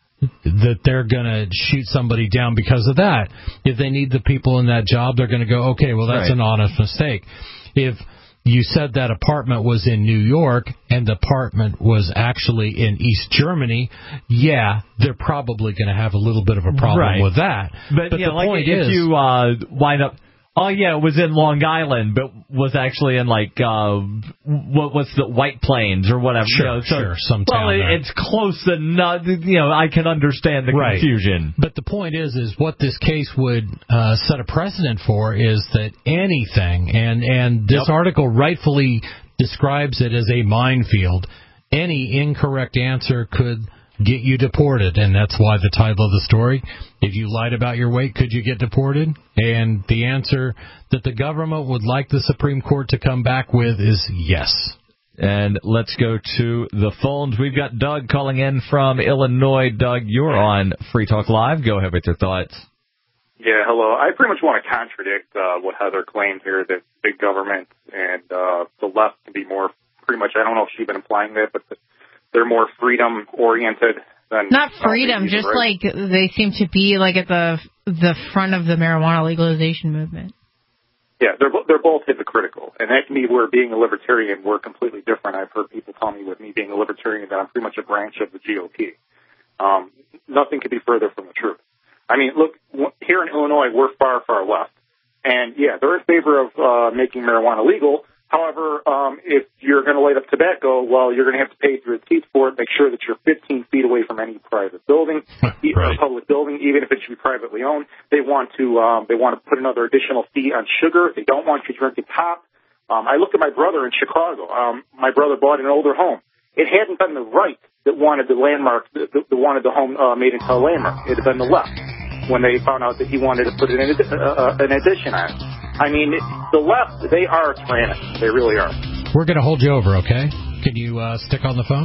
Speaker 5: that they're going to shoot somebody down because of that? If they need the people in that job, they're going to go, okay, well, that's
Speaker 3: Right.
Speaker 5: an honest mistake. If you said that apartment was in New York and the apartment was actually in East Germany, yeah, they're probably going to have a little bit of a problem
Speaker 3: Right.
Speaker 5: with that.
Speaker 3: But,
Speaker 5: But
Speaker 3: yeah,
Speaker 5: the
Speaker 3: like
Speaker 5: point
Speaker 3: if
Speaker 5: is,
Speaker 3: you uh, wind up, oh yeah, it was in Long Island, but was actually in like uh, what what's the White Plains or whatever.
Speaker 5: Sure,
Speaker 3: you know, so,
Speaker 5: sure, some
Speaker 3: well,
Speaker 5: town
Speaker 3: it,
Speaker 5: there.
Speaker 3: it's close enough. You know, I can understand the
Speaker 5: Right.
Speaker 3: confusion.
Speaker 5: But the point is, is what this case would uh, set a precedent for is that anything, and, and this
Speaker 3: Yep.
Speaker 5: article rightfully describes it as a minefield, any incorrect answer could get you deported, and that's why the title of the story, if you lied about your weight, could you get deported? And the answer that the government would like the Supreme Court to come back with is yes.
Speaker 3: And let's go to the phones. We've got Doug calling in from Illinois. Doug, you're on Free Talk Live. Go ahead with your thoughts.
Speaker 18: Yeah, hello. I pretty much want to contradict uh, what Heather claimed here, that big government and uh, the left can be more, pretty much, I don't know if she's been implying that, but they're more freedom-oriented than...
Speaker 4: Not
Speaker 18: uh,
Speaker 4: freedom,
Speaker 18: maybe,
Speaker 4: just
Speaker 18: right?
Speaker 4: like they seem to be like at the the front of the marijuana legalization movement.
Speaker 18: Yeah, they're bo- they're both hypocritical, and that can be where being a libertarian, we're completely different. I've heard people tell me with me being a libertarian that I'm pretty much a branch of the G O P. Um, nothing could be further from the truth. I mean, look, w- here in Illinois, we're far, far left. And, yeah, they're in favor of uh, making marijuana legal. However, um, if you're going to light up tobacco, well, you're going to have to pay through the teeth for it. Make sure that you're fifteen feet away from any private building, right. or public building, even if it should be privately owned. They want to um, they want to put another additional fee on sugar. They don't want you drinking pop. Um, I looked at my brother in Chicago. Um, my brother bought an older home. It hadn't been the right that wanted the landmark, that, that wanted the home uh, made into a landmark. It had been the left when they found out that he wanted to put an, uh, uh, an addition on it. I mean, the left, they are tyrannic. They really are.
Speaker 5: We're going to hold you over, okay? Can you uh, stick on the phone?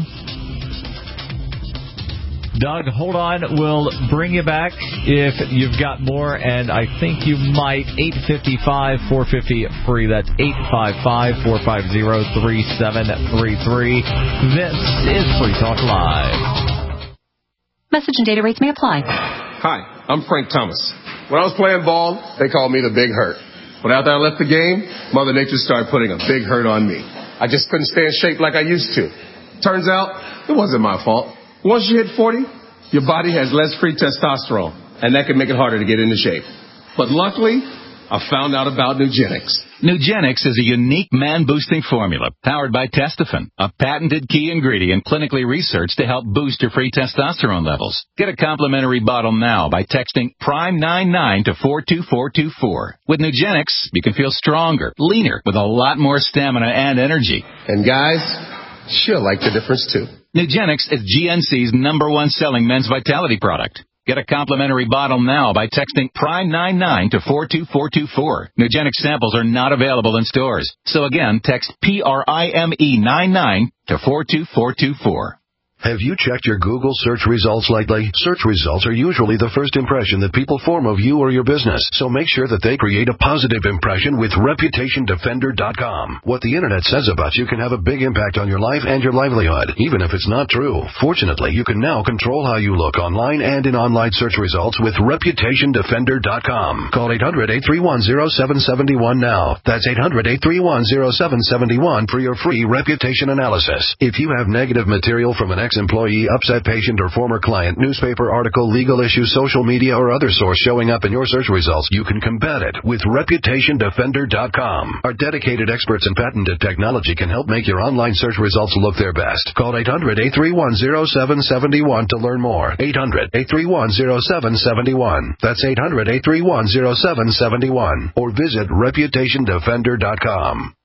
Speaker 3: Doug, hold on. We'll bring you back if you've got more, and I think you might. eight five five, four five zero, free. That's eight five five, four five zero, three seven three three. This is Free Talk Live.
Speaker 19: Message and data rates may apply.
Speaker 20: Hi, I'm Frank Thomas. When I was playing ball, they called me the Big Hurt. But after I left the game, Mother Nature started putting a big hurt on me. I just couldn't stay in shape like I used to. Turns out, it wasn't my fault. Once you hit forty, your body has less free testosterone, and that can make it harder to get into shape. But luckily, I found out about Nugenix.
Speaker 21: Nugenix is a unique man-boosting formula powered by Testofen, a patented key ingredient clinically researched to help boost your free testosterone levels. Get a complimentary bottle now by texting prime nine nine to four two four two four. With Nugenix, you can feel stronger, leaner, with a lot more stamina and energy.
Speaker 20: And guys, she'll like the difference too.
Speaker 21: Nugenix is G N C's number one selling men's vitality product. Get a complimentary bottle now by texting prime nine nine to four two four two four. Nugenix samples are not available in stores. So again, text P R I M E nine nine to four two four two four.
Speaker 22: Have you checked your Google search results lately? Search results are usually the first impression that people form of you or your business, so make sure that they create a positive impression with reputation defender dot com. What the internet says about you can have a big impact on your life and your livelihood, even if it's not true. Fortunately, you can now control how you look online and in online search results with reputation defender dot com. Call eight hundred, eight three one, zero seven seven one now. That's eight hundred, eight three one, zero seven seven one for your free reputation analysis. If you have negative material from an ex-employee, upset patient, or former client, newspaper article, legal issue, social media, or other source showing up in your search results, you can combat it with reputation defender dot com. Our dedicated experts in patented technology can help make your online search results look their best. Call eight hundred, eight three one, zero seven seven one to learn more. eight hundred, eight three one, zero seven seven one. That's eight hundred, eight three one, zero seven seven one. Or visit reputation defender dot com.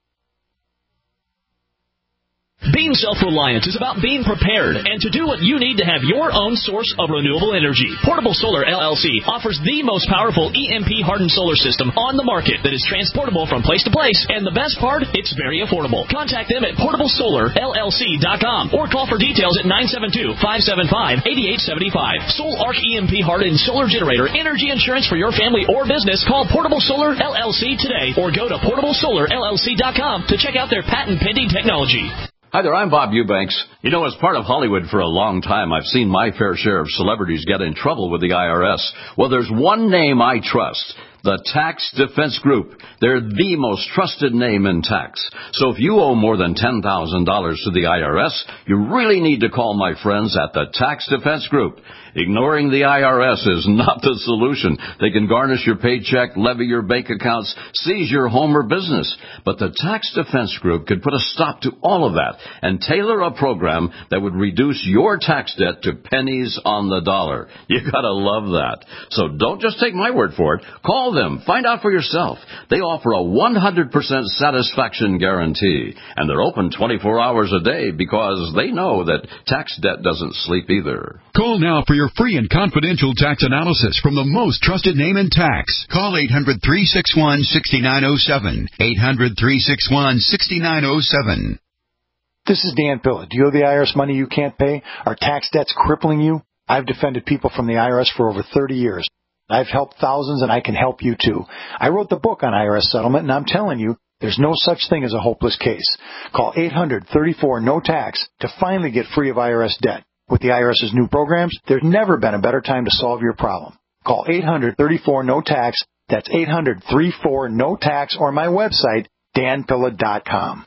Speaker 16: Being self-reliant is about being prepared and to do what you need to have your own source of renewable energy. Portable Solar L L C offers the most powerful E M P-hardened solar system on the market that is transportable from place to place, and the best part, it's very affordable. Contact them at portable solar L L C dot com or call for details at nine seven two, five seven five, eight eight seven five. Sol-Ark E M P-hardened solar generator, energy insurance for your family or business. Call Portable Solar L L C today or go to portable solar L L C dot com to check out their patent-pending technology.
Speaker 1: Hi there, I'm Bob Eubanks. You know, as part of Hollywood for a long time, I've seen my fair share of celebrities get in trouble with the I R S. Well, there's one name I trust. The Tax Defense Group. They're the most trusted name in tax. So if you owe more than ten thousand dollars to the I R S, you really need to call my friends at the Tax Defense Group. Ignoring the I R S is not the solution. They can garnish your paycheck, levy your bank accounts, seize your home or business. But the Tax Defense Group could put a stop to all of that and tailor a program that would reduce your tax debt to pennies on the dollar. You gotta love that. So don't just take my word for it. Call them. Find out for yourself. They offer a one hundred percent satisfaction guarantee. And they're open twenty-four hours a day because they know that tax debt doesn't sleep either.
Speaker 7: Call now for your free and confidential tax analysis from the most trusted name in tax. Call eight hundred, three six one, six nine zero seven. eight hundred, three six one, six nine zero seven.
Speaker 23: This is Dan Pilla. Do you owe the I R S money you can't pay? Are tax debts crippling you? I've defended people from the I R S for over thirty years. I've helped thousands, and I can help you too. I wrote the book on I R S settlement, and I'm telling you, there's no such thing as a hopeless case. Call eight hundred, thirty-four, no tax to finally get free of I R S debt. With the IRS's new programs, there's never been a better time to solve your problem. Call eight hundred, thirty-four, no tax. That's eight hundred, thirty-four, no tax, or my website, dan pilla dot com.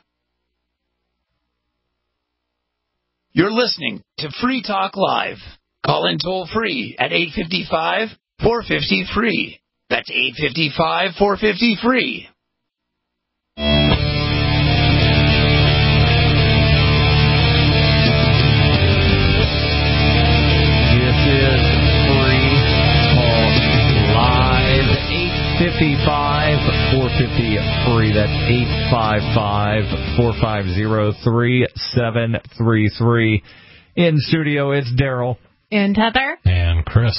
Speaker 14: You're listening to Free Talk Live. Call in toll free at eight five five, four five zero, free. That's eight five five, four five zero, free.
Speaker 3: fifty-five, four fifty, free. That's eight five five, four five zero, three seven three three. In studio, it's Daryl.
Speaker 4: And Heather.
Speaker 5: And Chris.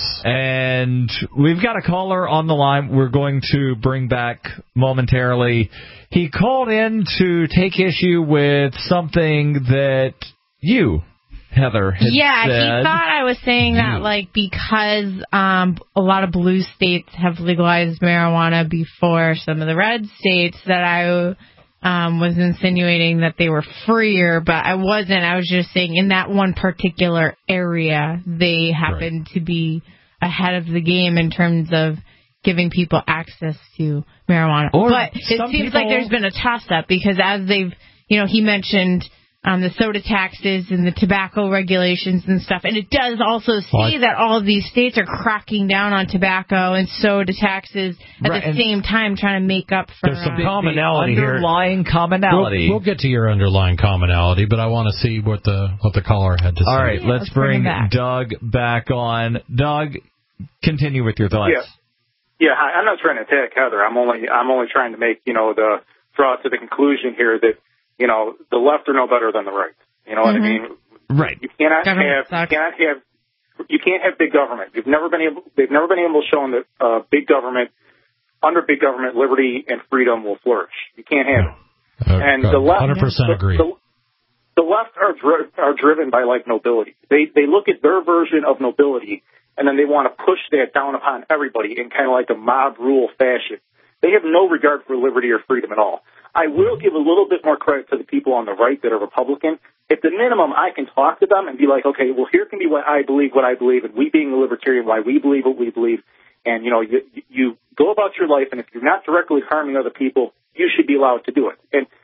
Speaker 3: And we've got a caller on the line we're going to bring back momentarily. He called in to take issue with something that you, Heather, had
Speaker 4: yeah,
Speaker 3: said.
Speaker 4: he thought I was saying that, like, because um, a lot of blue states have legalized marijuana before some of the red states, that I um, was insinuating that they were freer, but I wasn't. I was just saying in that one particular area, they happened right. to be ahead of the game in terms of giving people access to marijuana. Or but it seems people... like there's been a toss-up because as they've, you know, he mentioned Um, the soda taxes and the tobacco regulations and stuff. And it does also see that all of these states are cracking down on tobacco and soda taxes at right. the same time trying to make up for...
Speaker 5: There's some
Speaker 4: uh,
Speaker 5: commonality
Speaker 3: here. Underlying commonality.
Speaker 5: We'll, we'll get to your underlying commonality, but I want to see what the what the caller had to say.
Speaker 3: All right,
Speaker 4: yeah,
Speaker 3: let's, let's bring, bring Doug back on. Doug, continue with your thoughts.
Speaker 18: Yeah, yeah. I'm not trying to attack Heather. I'm only I'm only trying to make, you know, the draw to the conclusion here that, you know, the left are no better than the right. You know mm-hmm. what I mean?
Speaker 3: Right.
Speaker 18: You cannot
Speaker 4: government
Speaker 18: have, you cannot have, you can't have big government. You've never been able, they've never been able to show that uh, big government, under big government, liberty and freedom will flourish. You can't have it.
Speaker 5: Uh,
Speaker 18: and the left,
Speaker 5: one hundred percent agree.
Speaker 18: The, the left are dri- are driven by like nobility. They they look at their version of nobility and then they want to push that down upon everybody in kind of like a mob rule fashion. They have no regard for liberty or freedom at all. I will give a little bit more credit to the people on the right that are Republican. At the minimum, I can talk to them and be like, okay, well, here can be what I believe, what I believe, and we being a libertarian, why we believe what we believe. And, you know, you, you go about your life, and if you're not directly harming other people, you should be allowed to do it. And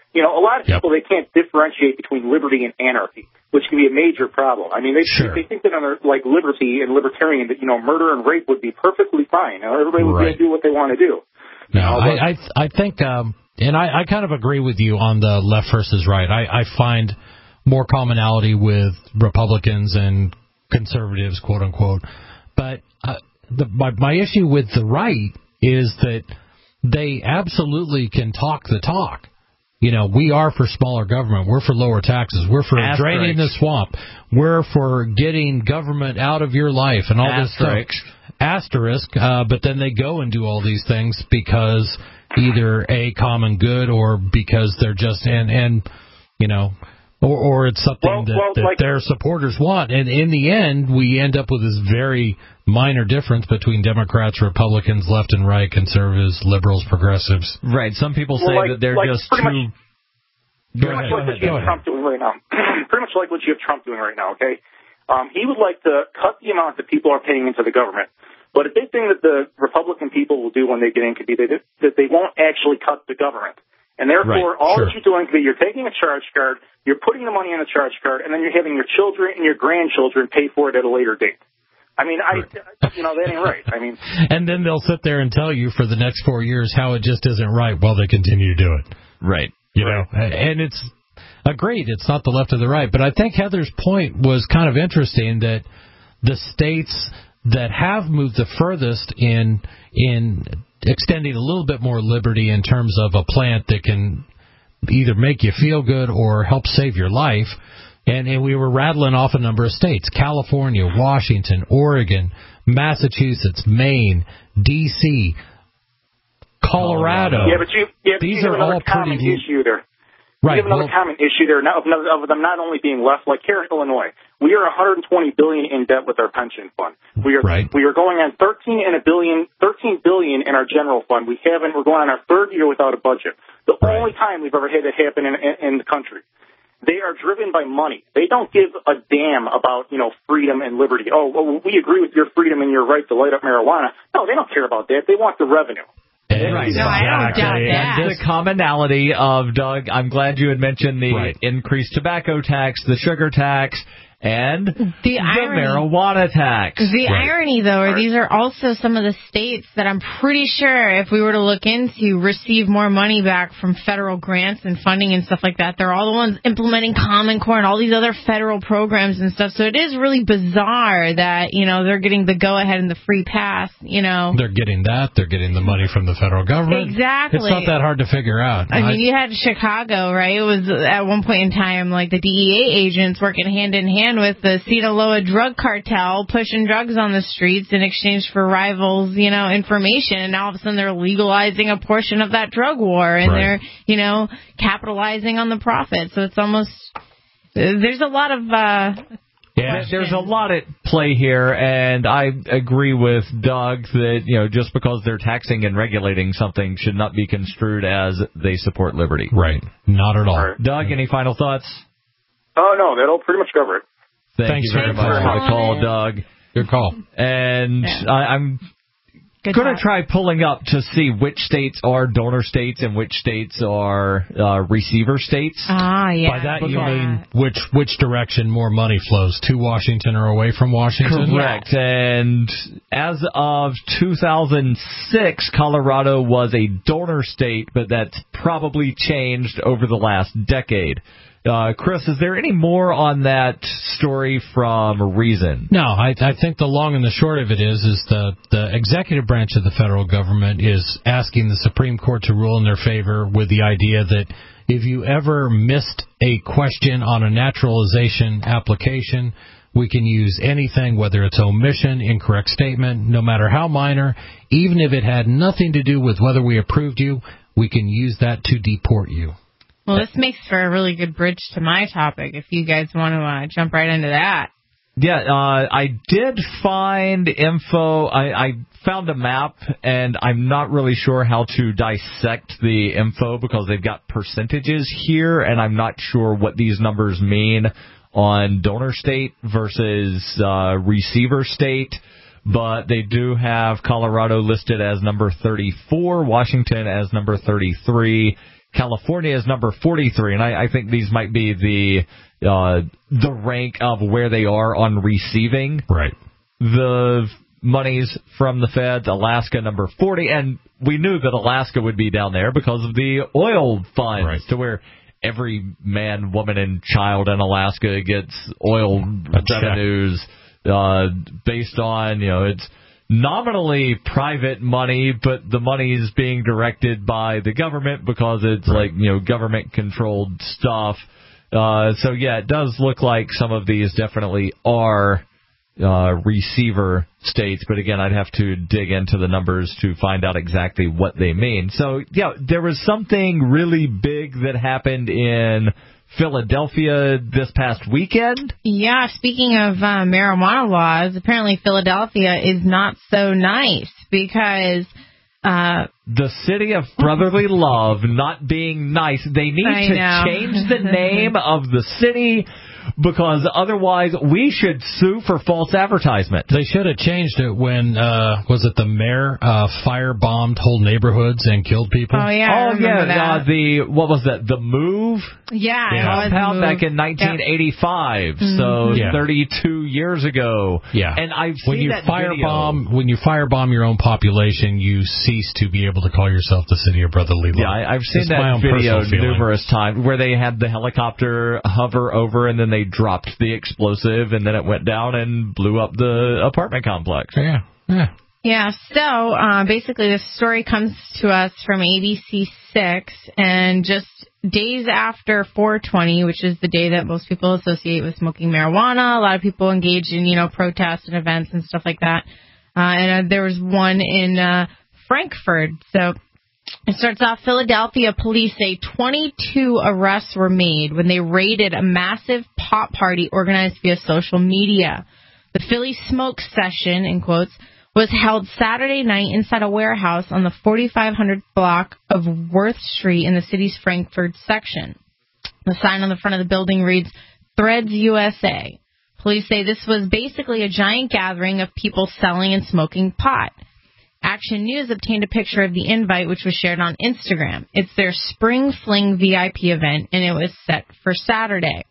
Speaker 18: You know, a lot of
Speaker 5: Yep.
Speaker 18: people, they can't differentiate between liberty and anarchy, which can be a major problem. I mean, they
Speaker 5: Sure.
Speaker 18: they think that under, like, liberty and libertarian, that, you know, murder and rape would be perfectly fine. You know, everybody would
Speaker 5: Right.
Speaker 18: do what they want to do.
Speaker 5: No,
Speaker 18: You know, but-
Speaker 5: I, I I think, um, and I, I kind of agree with you on the left versus right. I, I find more commonality with Republicans and conservatives, quote unquote. But uh, the, my my issue with the right is that they absolutely can talk the talk. You know, we are for smaller government. We're for lower taxes. We're for
Speaker 3: Asterisks.
Speaker 5: draining the swamp. We're for getting government out of your life and all this
Speaker 3: Asterisks.
Speaker 5: stuff. Asterisk, uh, but then they go and do all these things because either a common good or because they're just and and you know or or it's something
Speaker 18: Well,
Speaker 5: that,
Speaker 18: well,
Speaker 5: that
Speaker 18: like-
Speaker 5: their supporters want. And in the end, we end up with this very minor difference between Democrats, Republicans, left and right, conservatives, liberals, progressives.
Speaker 3: Right. Some people say
Speaker 18: Well, like-
Speaker 3: that they're
Speaker 18: like
Speaker 3: just
Speaker 18: pretty
Speaker 3: too.
Speaker 18: much-
Speaker 5: Go
Speaker 18: Pretty
Speaker 5: ahead.
Speaker 18: much like what you
Speaker 5: Go
Speaker 18: have
Speaker 5: ahead.
Speaker 18: Trump doing right now. Pretty much like what you have Trump doing right now, okay? Um, he would like to cut the amount that people are paying into the government. But a big thing that the Republican people will do when they get in could be that, that they won't actually cut the government. And therefore,
Speaker 5: Right,
Speaker 18: all
Speaker 5: sure.
Speaker 18: that you're doing could be you're taking a charge card, you're putting the money on the charge card, and then you're having your children and your grandchildren pay for it at a later date. I mean, I, you know, that ain't right. I mean,
Speaker 5: And then they'll sit there and tell you for the next four years how it just isn't right while they continue to do it.
Speaker 3: Right.
Speaker 5: You know, and it's agreed. It's not the left or the right. But I think Heather's point was kind of interesting that the states that have moved the furthest in in extending a little bit more liberty in terms of a plant that can either make you feel good or help save your life. And, and we were rattling off a number of states: California, Washington, Oregon, Massachusetts, Maine, D C, Colorado.
Speaker 18: yeah, but you, yeah, but
Speaker 5: These
Speaker 18: you have
Speaker 5: are
Speaker 18: another
Speaker 5: all
Speaker 18: common
Speaker 5: pretty-
Speaker 18: issue there.
Speaker 5: Right,
Speaker 18: We have another
Speaker 5: well-
Speaker 18: common issue there now of, of them not only being left, like here in Illinois, we are one hundred twenty billion dollars in debt with our pension fund. We are
Speaker 5: Right.
Speaker 18: we are going on thirteen and a billion, thirteen billion in our general fund. We haven't. We're going on our third year without a budget. The only time we've ever had it happen in, in, in the country. They are driven by money. They don't give a damn about, you know, freedom and liberty. Oh, well, we agree with your freedom and your right to light up marijuana. No, they don't care about that. They want the revenue.
Speaker 3: Right.
Speaker 4: No, I don't doubt that.
Speaker 3: And the commonality of, Doug, I'm glad you had mentioned the
Speaker 5: Right.
Speaker 3: increased tobacco tax, the sugar tax, and
Speaker 4: The
Speaker 3: the
Speaker 4: irony-
Speaker 3: marijuana tax.
Speaker 4: The irony, though, are these are also some of the states that I'm pretty sure, if we were to look into, receive more money back from federal grants and funding and stuff like that. They're all the ones implementing Common Core and all these other federal programs and stuff. So it is really bizarre that, you know, they're getting the go-ahead and the free pass, you know.
Speaker 5: They're getting that. They're getting the money from the federal government.
Speaker 4: Exactly.
Speaker 5: It's not that hard to figure out.
Speaker 4: I mean, you had Chicago, right? It was at one point in time like the D E A agents working hand in hand with the Sinaloa drug cartel, pushing drugs on the streets in exchange for rivals, you know, information. And now all of a sudden they're legalizing a portion of that drug war, and
Speaker 3: Right.
Speaker 4: they're, you know, capitalizing on the profit. So it's almost there's a lot of uh,
Speaker 3: Yeah, there's a lot at play here, and I agree with Doug that, you know, just because they're taxing and regulating something should not be construed as they support liberty.
Speaker 5: Right. Not at all.
Speaker 18: All right.
Speaker 3: Doug, any final thoughts?
Speaker 18: Oh, no, that'll pretty much cover it.
Speaker 3: Thank
Speaker 5: Thanks
Speaker 3: you very
Speaker 5: for
Speaker 3: much for
Speaker 5: calling
Speaker 3: the call,
Speaker 4: in.
Speaker 3: Doug.
Speaker 5: Good call.
Speaker 3: And I, I'm
Speaker 4: good
Speaker 3: going to
Speaker 4: talk.
Speaker 3: try pulling up to see which states are donor states and which states are uh, receiver states.
Speaker 4: Ah, yeah.
Speaker 5: By that you
Speaker 4: Yeah.
Speaker 5: mean which which direction more money flows, to Washington or away from Washington?
Speaker 3: Correct. And as of two thousand six, Colorado was a donor state, but that's probably changed over the last decade. Uh, Chris, is there any more on that story from Reason?
Speaker 5: No, I, I think the long and the short of it is, is the, the executive branch of the federal government is asking the Supreme Court to rule in their favor with the idea that if you ever missed a question on a naturalization application, we can use anything, whether it's omission, incorrect statement, no matter how minor, even if it had nothing to do with whether we approved you, we can use that to deport you.
Speaker 4: Well, this makes for a really good bridge to my topic, if you guys want to uh, jump right into that.
Speaker 3: Yeah, uh, I did find info. I, I found a map, and I'm not really sure how to dissect the info because they've got percentages here, and I'm not sure what these numbers mean on donor state versus uh, receiver state. But they do have Colorado listed as number thirty-four, Washington as number thirty-three, California is number forty-three, and I, I think these might be the uh, the rank of where they are on receiving
Speaker 5: right.
Speaker 3: the monies from the feds. Alaska, number forty, and we knew that Alaska would be down there because of the oil funds, right. to where every man, woman, and child in Alaska gets oil revenues uh, based on, you know, it's nominally private money, but the money is being directed by the government because it's right. like, you know, government-controlled stuff. Uh, so, yeah, it does look like some of these definitely are uh, receiver states. But, again, I'd have to dig into the numbers to find out exactly what they mean. So, yeah, there was something really big that happened in Philadelphia this past weekend?
Speaker 4: Yeah, speaking of uh, marijuana laws, apparently Philadelphia is not so nice because uh,
Speaker 3: the city of brotherly love not being nice. They need
Speaker 4: I
Speaker 3: to
Speaker 4: know.
Speaker 3: change the name of the city because otherwise we should sue for false advertisement.
Speaker 5: They should have changed it when, uh, was it the mayor uh, firebombed whole neighborhoods and killed people?
Speaker 4: Oh, yeah. I
Speaker 3: Oh, yeah.
Speaker 4: that.
Speaker 3: Uh, the, what was that? The Move?
Speaker 4: Yeah.
Speaker 3: Yeah.
Speaker 4: It was
Speaker 3: Compound
Speaker 4: the move.
Speaker 3: back in nineteen eighty-five,
Speaker 4: Yep.
Speaker 3: so
Speaker 4: Mm-hmm.
Speaker 5: Yeah.
Speaker 3: thirty-two years ago.
Speaker 5: Yeah.
Speaker 3: And I've seen
Speaker 5: when you
Speaker 3: that
Speaker 5: firebomb,
Speaker 3: video.
Speaker 5: When you firebomb your own population, you cease to be able to call yourself the city of brotherly love.
Speaker 3: Yeah, I, I've seen
Speaker 5: That's my
Speaker 3: that
Speaker 5: own
Speaker 3: video
Speaker 5: personal feeling.
Speaker 3: numerous times where they had the helicopter hover over and then they dropped the explosive and then it went down and blew up the apartment complex.
Speaker 5: Yeah, yeah.
Speaker 4: Yeah, so uh, basically this story comes to us from A B C six, and just days after four twenty, which is the day that most people associate with smoking marijuana, a lot of people engage in, you know, protests and events and stuff like that. Uh, and uh, there was one in uh, Frankfurt. So it starts off, Philadelphia police say twenty-two arrests were made when they raided a massive pot party organized via social media. The Philly Smoke Session, in quotes, was held Saturday night inside a warehouse on the forty-five hundred block of Worth Street in the city's Frankfurt section. The sign on the front of the building reads, Threads U S A. Police say this was basically a giant gathering of people selling and smoking pot. Action News obtained a picture of the invite, which was shared on Instagram. It's their Spring Fling V I P event, and it was set for Saturday.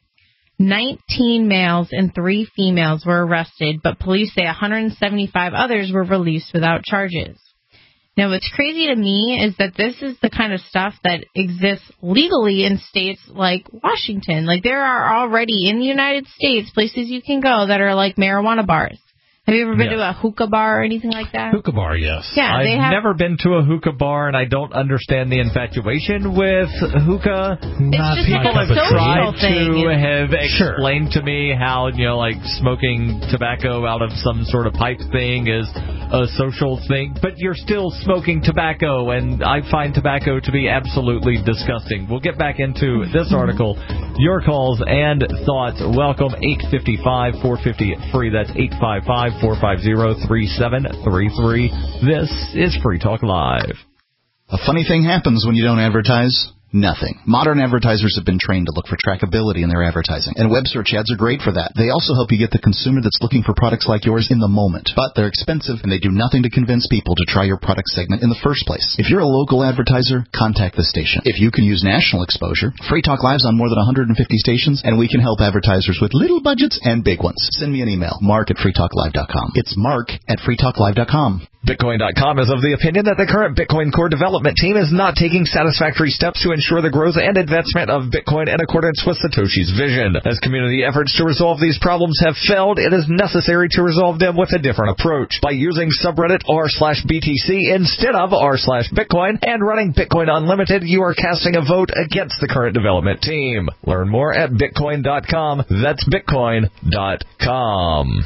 Speaker 4: nineteen males and three females were arrested, but police say one hundred seventy-five others were released without charges. Now, what's crazy to me is that this is the kind of stuff that exists legally in states like Washington. Like, there are already in the United States places you can go that are like marijuana bars. Have you ever been
Speaker 5: Yes.
Speaker 4: to a hookah bar or anything like that?
Speaker 5: Hookah bar, yes.
Speaker 4: Yeah,
Speaker 3: I've
Speaker 4: they have.
Speaker 3: never been to a hookah bar, and I don't understand the infatuation with hookah.
Speaker 5: Not
Speaker 4: just
Speaker 5: my
Speaker 3: People
Speaker 5: cup
Speaker 3: have
Speaker 5: of tea.
Speaker 3: tried
Speaker 4: thing.
Speaker 3: to have
Speaker 5: Sure.
Speaker 3: explained to me how, you know, like smoking tobacco out of some sort of pipe thing is a social thing, but you're still smoking tobacco, and I find tobacco to be absolutely disgusting. We'll get back into this article. Your calls and thoughts. Welcome, eight five five, four five zero, free. That's eight five five, four five zero, three seven three three. This is Free Talk Live.
Speaker 9: A funny thing happens when you don't advertise. Nothing. Modern advertisers have been trained to look for trackability in their advertising, and web search ads are great for that. They also help you get the consumer that's looking for products like yours in the moment. But they're expensive, and they do nothing to convince people to try your product segment in the first place. If you're a local advertiser, contact the station. If you can use national exposure, Free Talk Live's on more than one hundred fifty stations, and we can help advertisers with little budgets and big ones. Send me an email, mark at free talk live dot com. It's mark at free talk live dot com.
Speaker 11: Bitcoin dot com is of the opinion that the current Bitcoin core development team is not taking satisfactory steps to ensure the growth and advancement of Bitcoin in accordance with Satoshi's vision. As community efforts to resolve these problems have failed, it is necessary to resolve them with a different approach. By using subreddit r slash B T C instead of r slash Bitcoin and running Bitcoin Unlimited, you are casting a vote against the current development team. Learn more at Bitcoin dot com. That's Bitcoin dot com.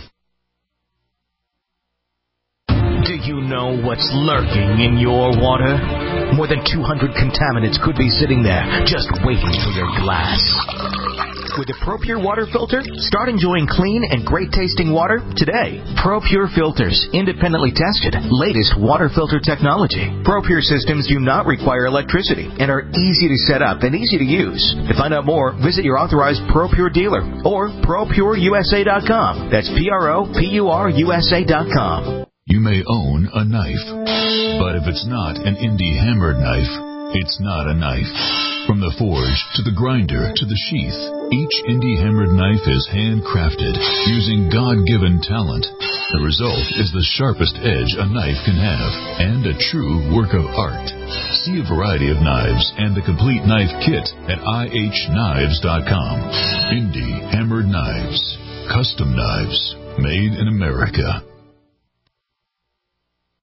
Speaker 12: Do you know what's lurking in your water? More than two hundred contaminants could be sitting there, just waiting for your glass. With the ProPure water filter, start enjoying clean and great-tasting water today. ProPure filters, independently tested, latest water filter technology. ProPure systems do not require electricity and are easy to set up and easy to use. To find out more, visit your authorized ProPure dealer or pro pure U S A dot com. That's P R O P U R U S A dot com.
Speaker 24: You may own a knife, but if it's not an indie hammered knife,
Speaker 6: It's not a knife. From the forge to the grinder to the sheath, each Indie hammered knife is handcrafted using God-given talent. The result is the sharpest edge a knife can have and a true work of art. See a variety of knives and the complete knife kit at I H knives dot com. Indie Hammered Knives. Custom knives made in America.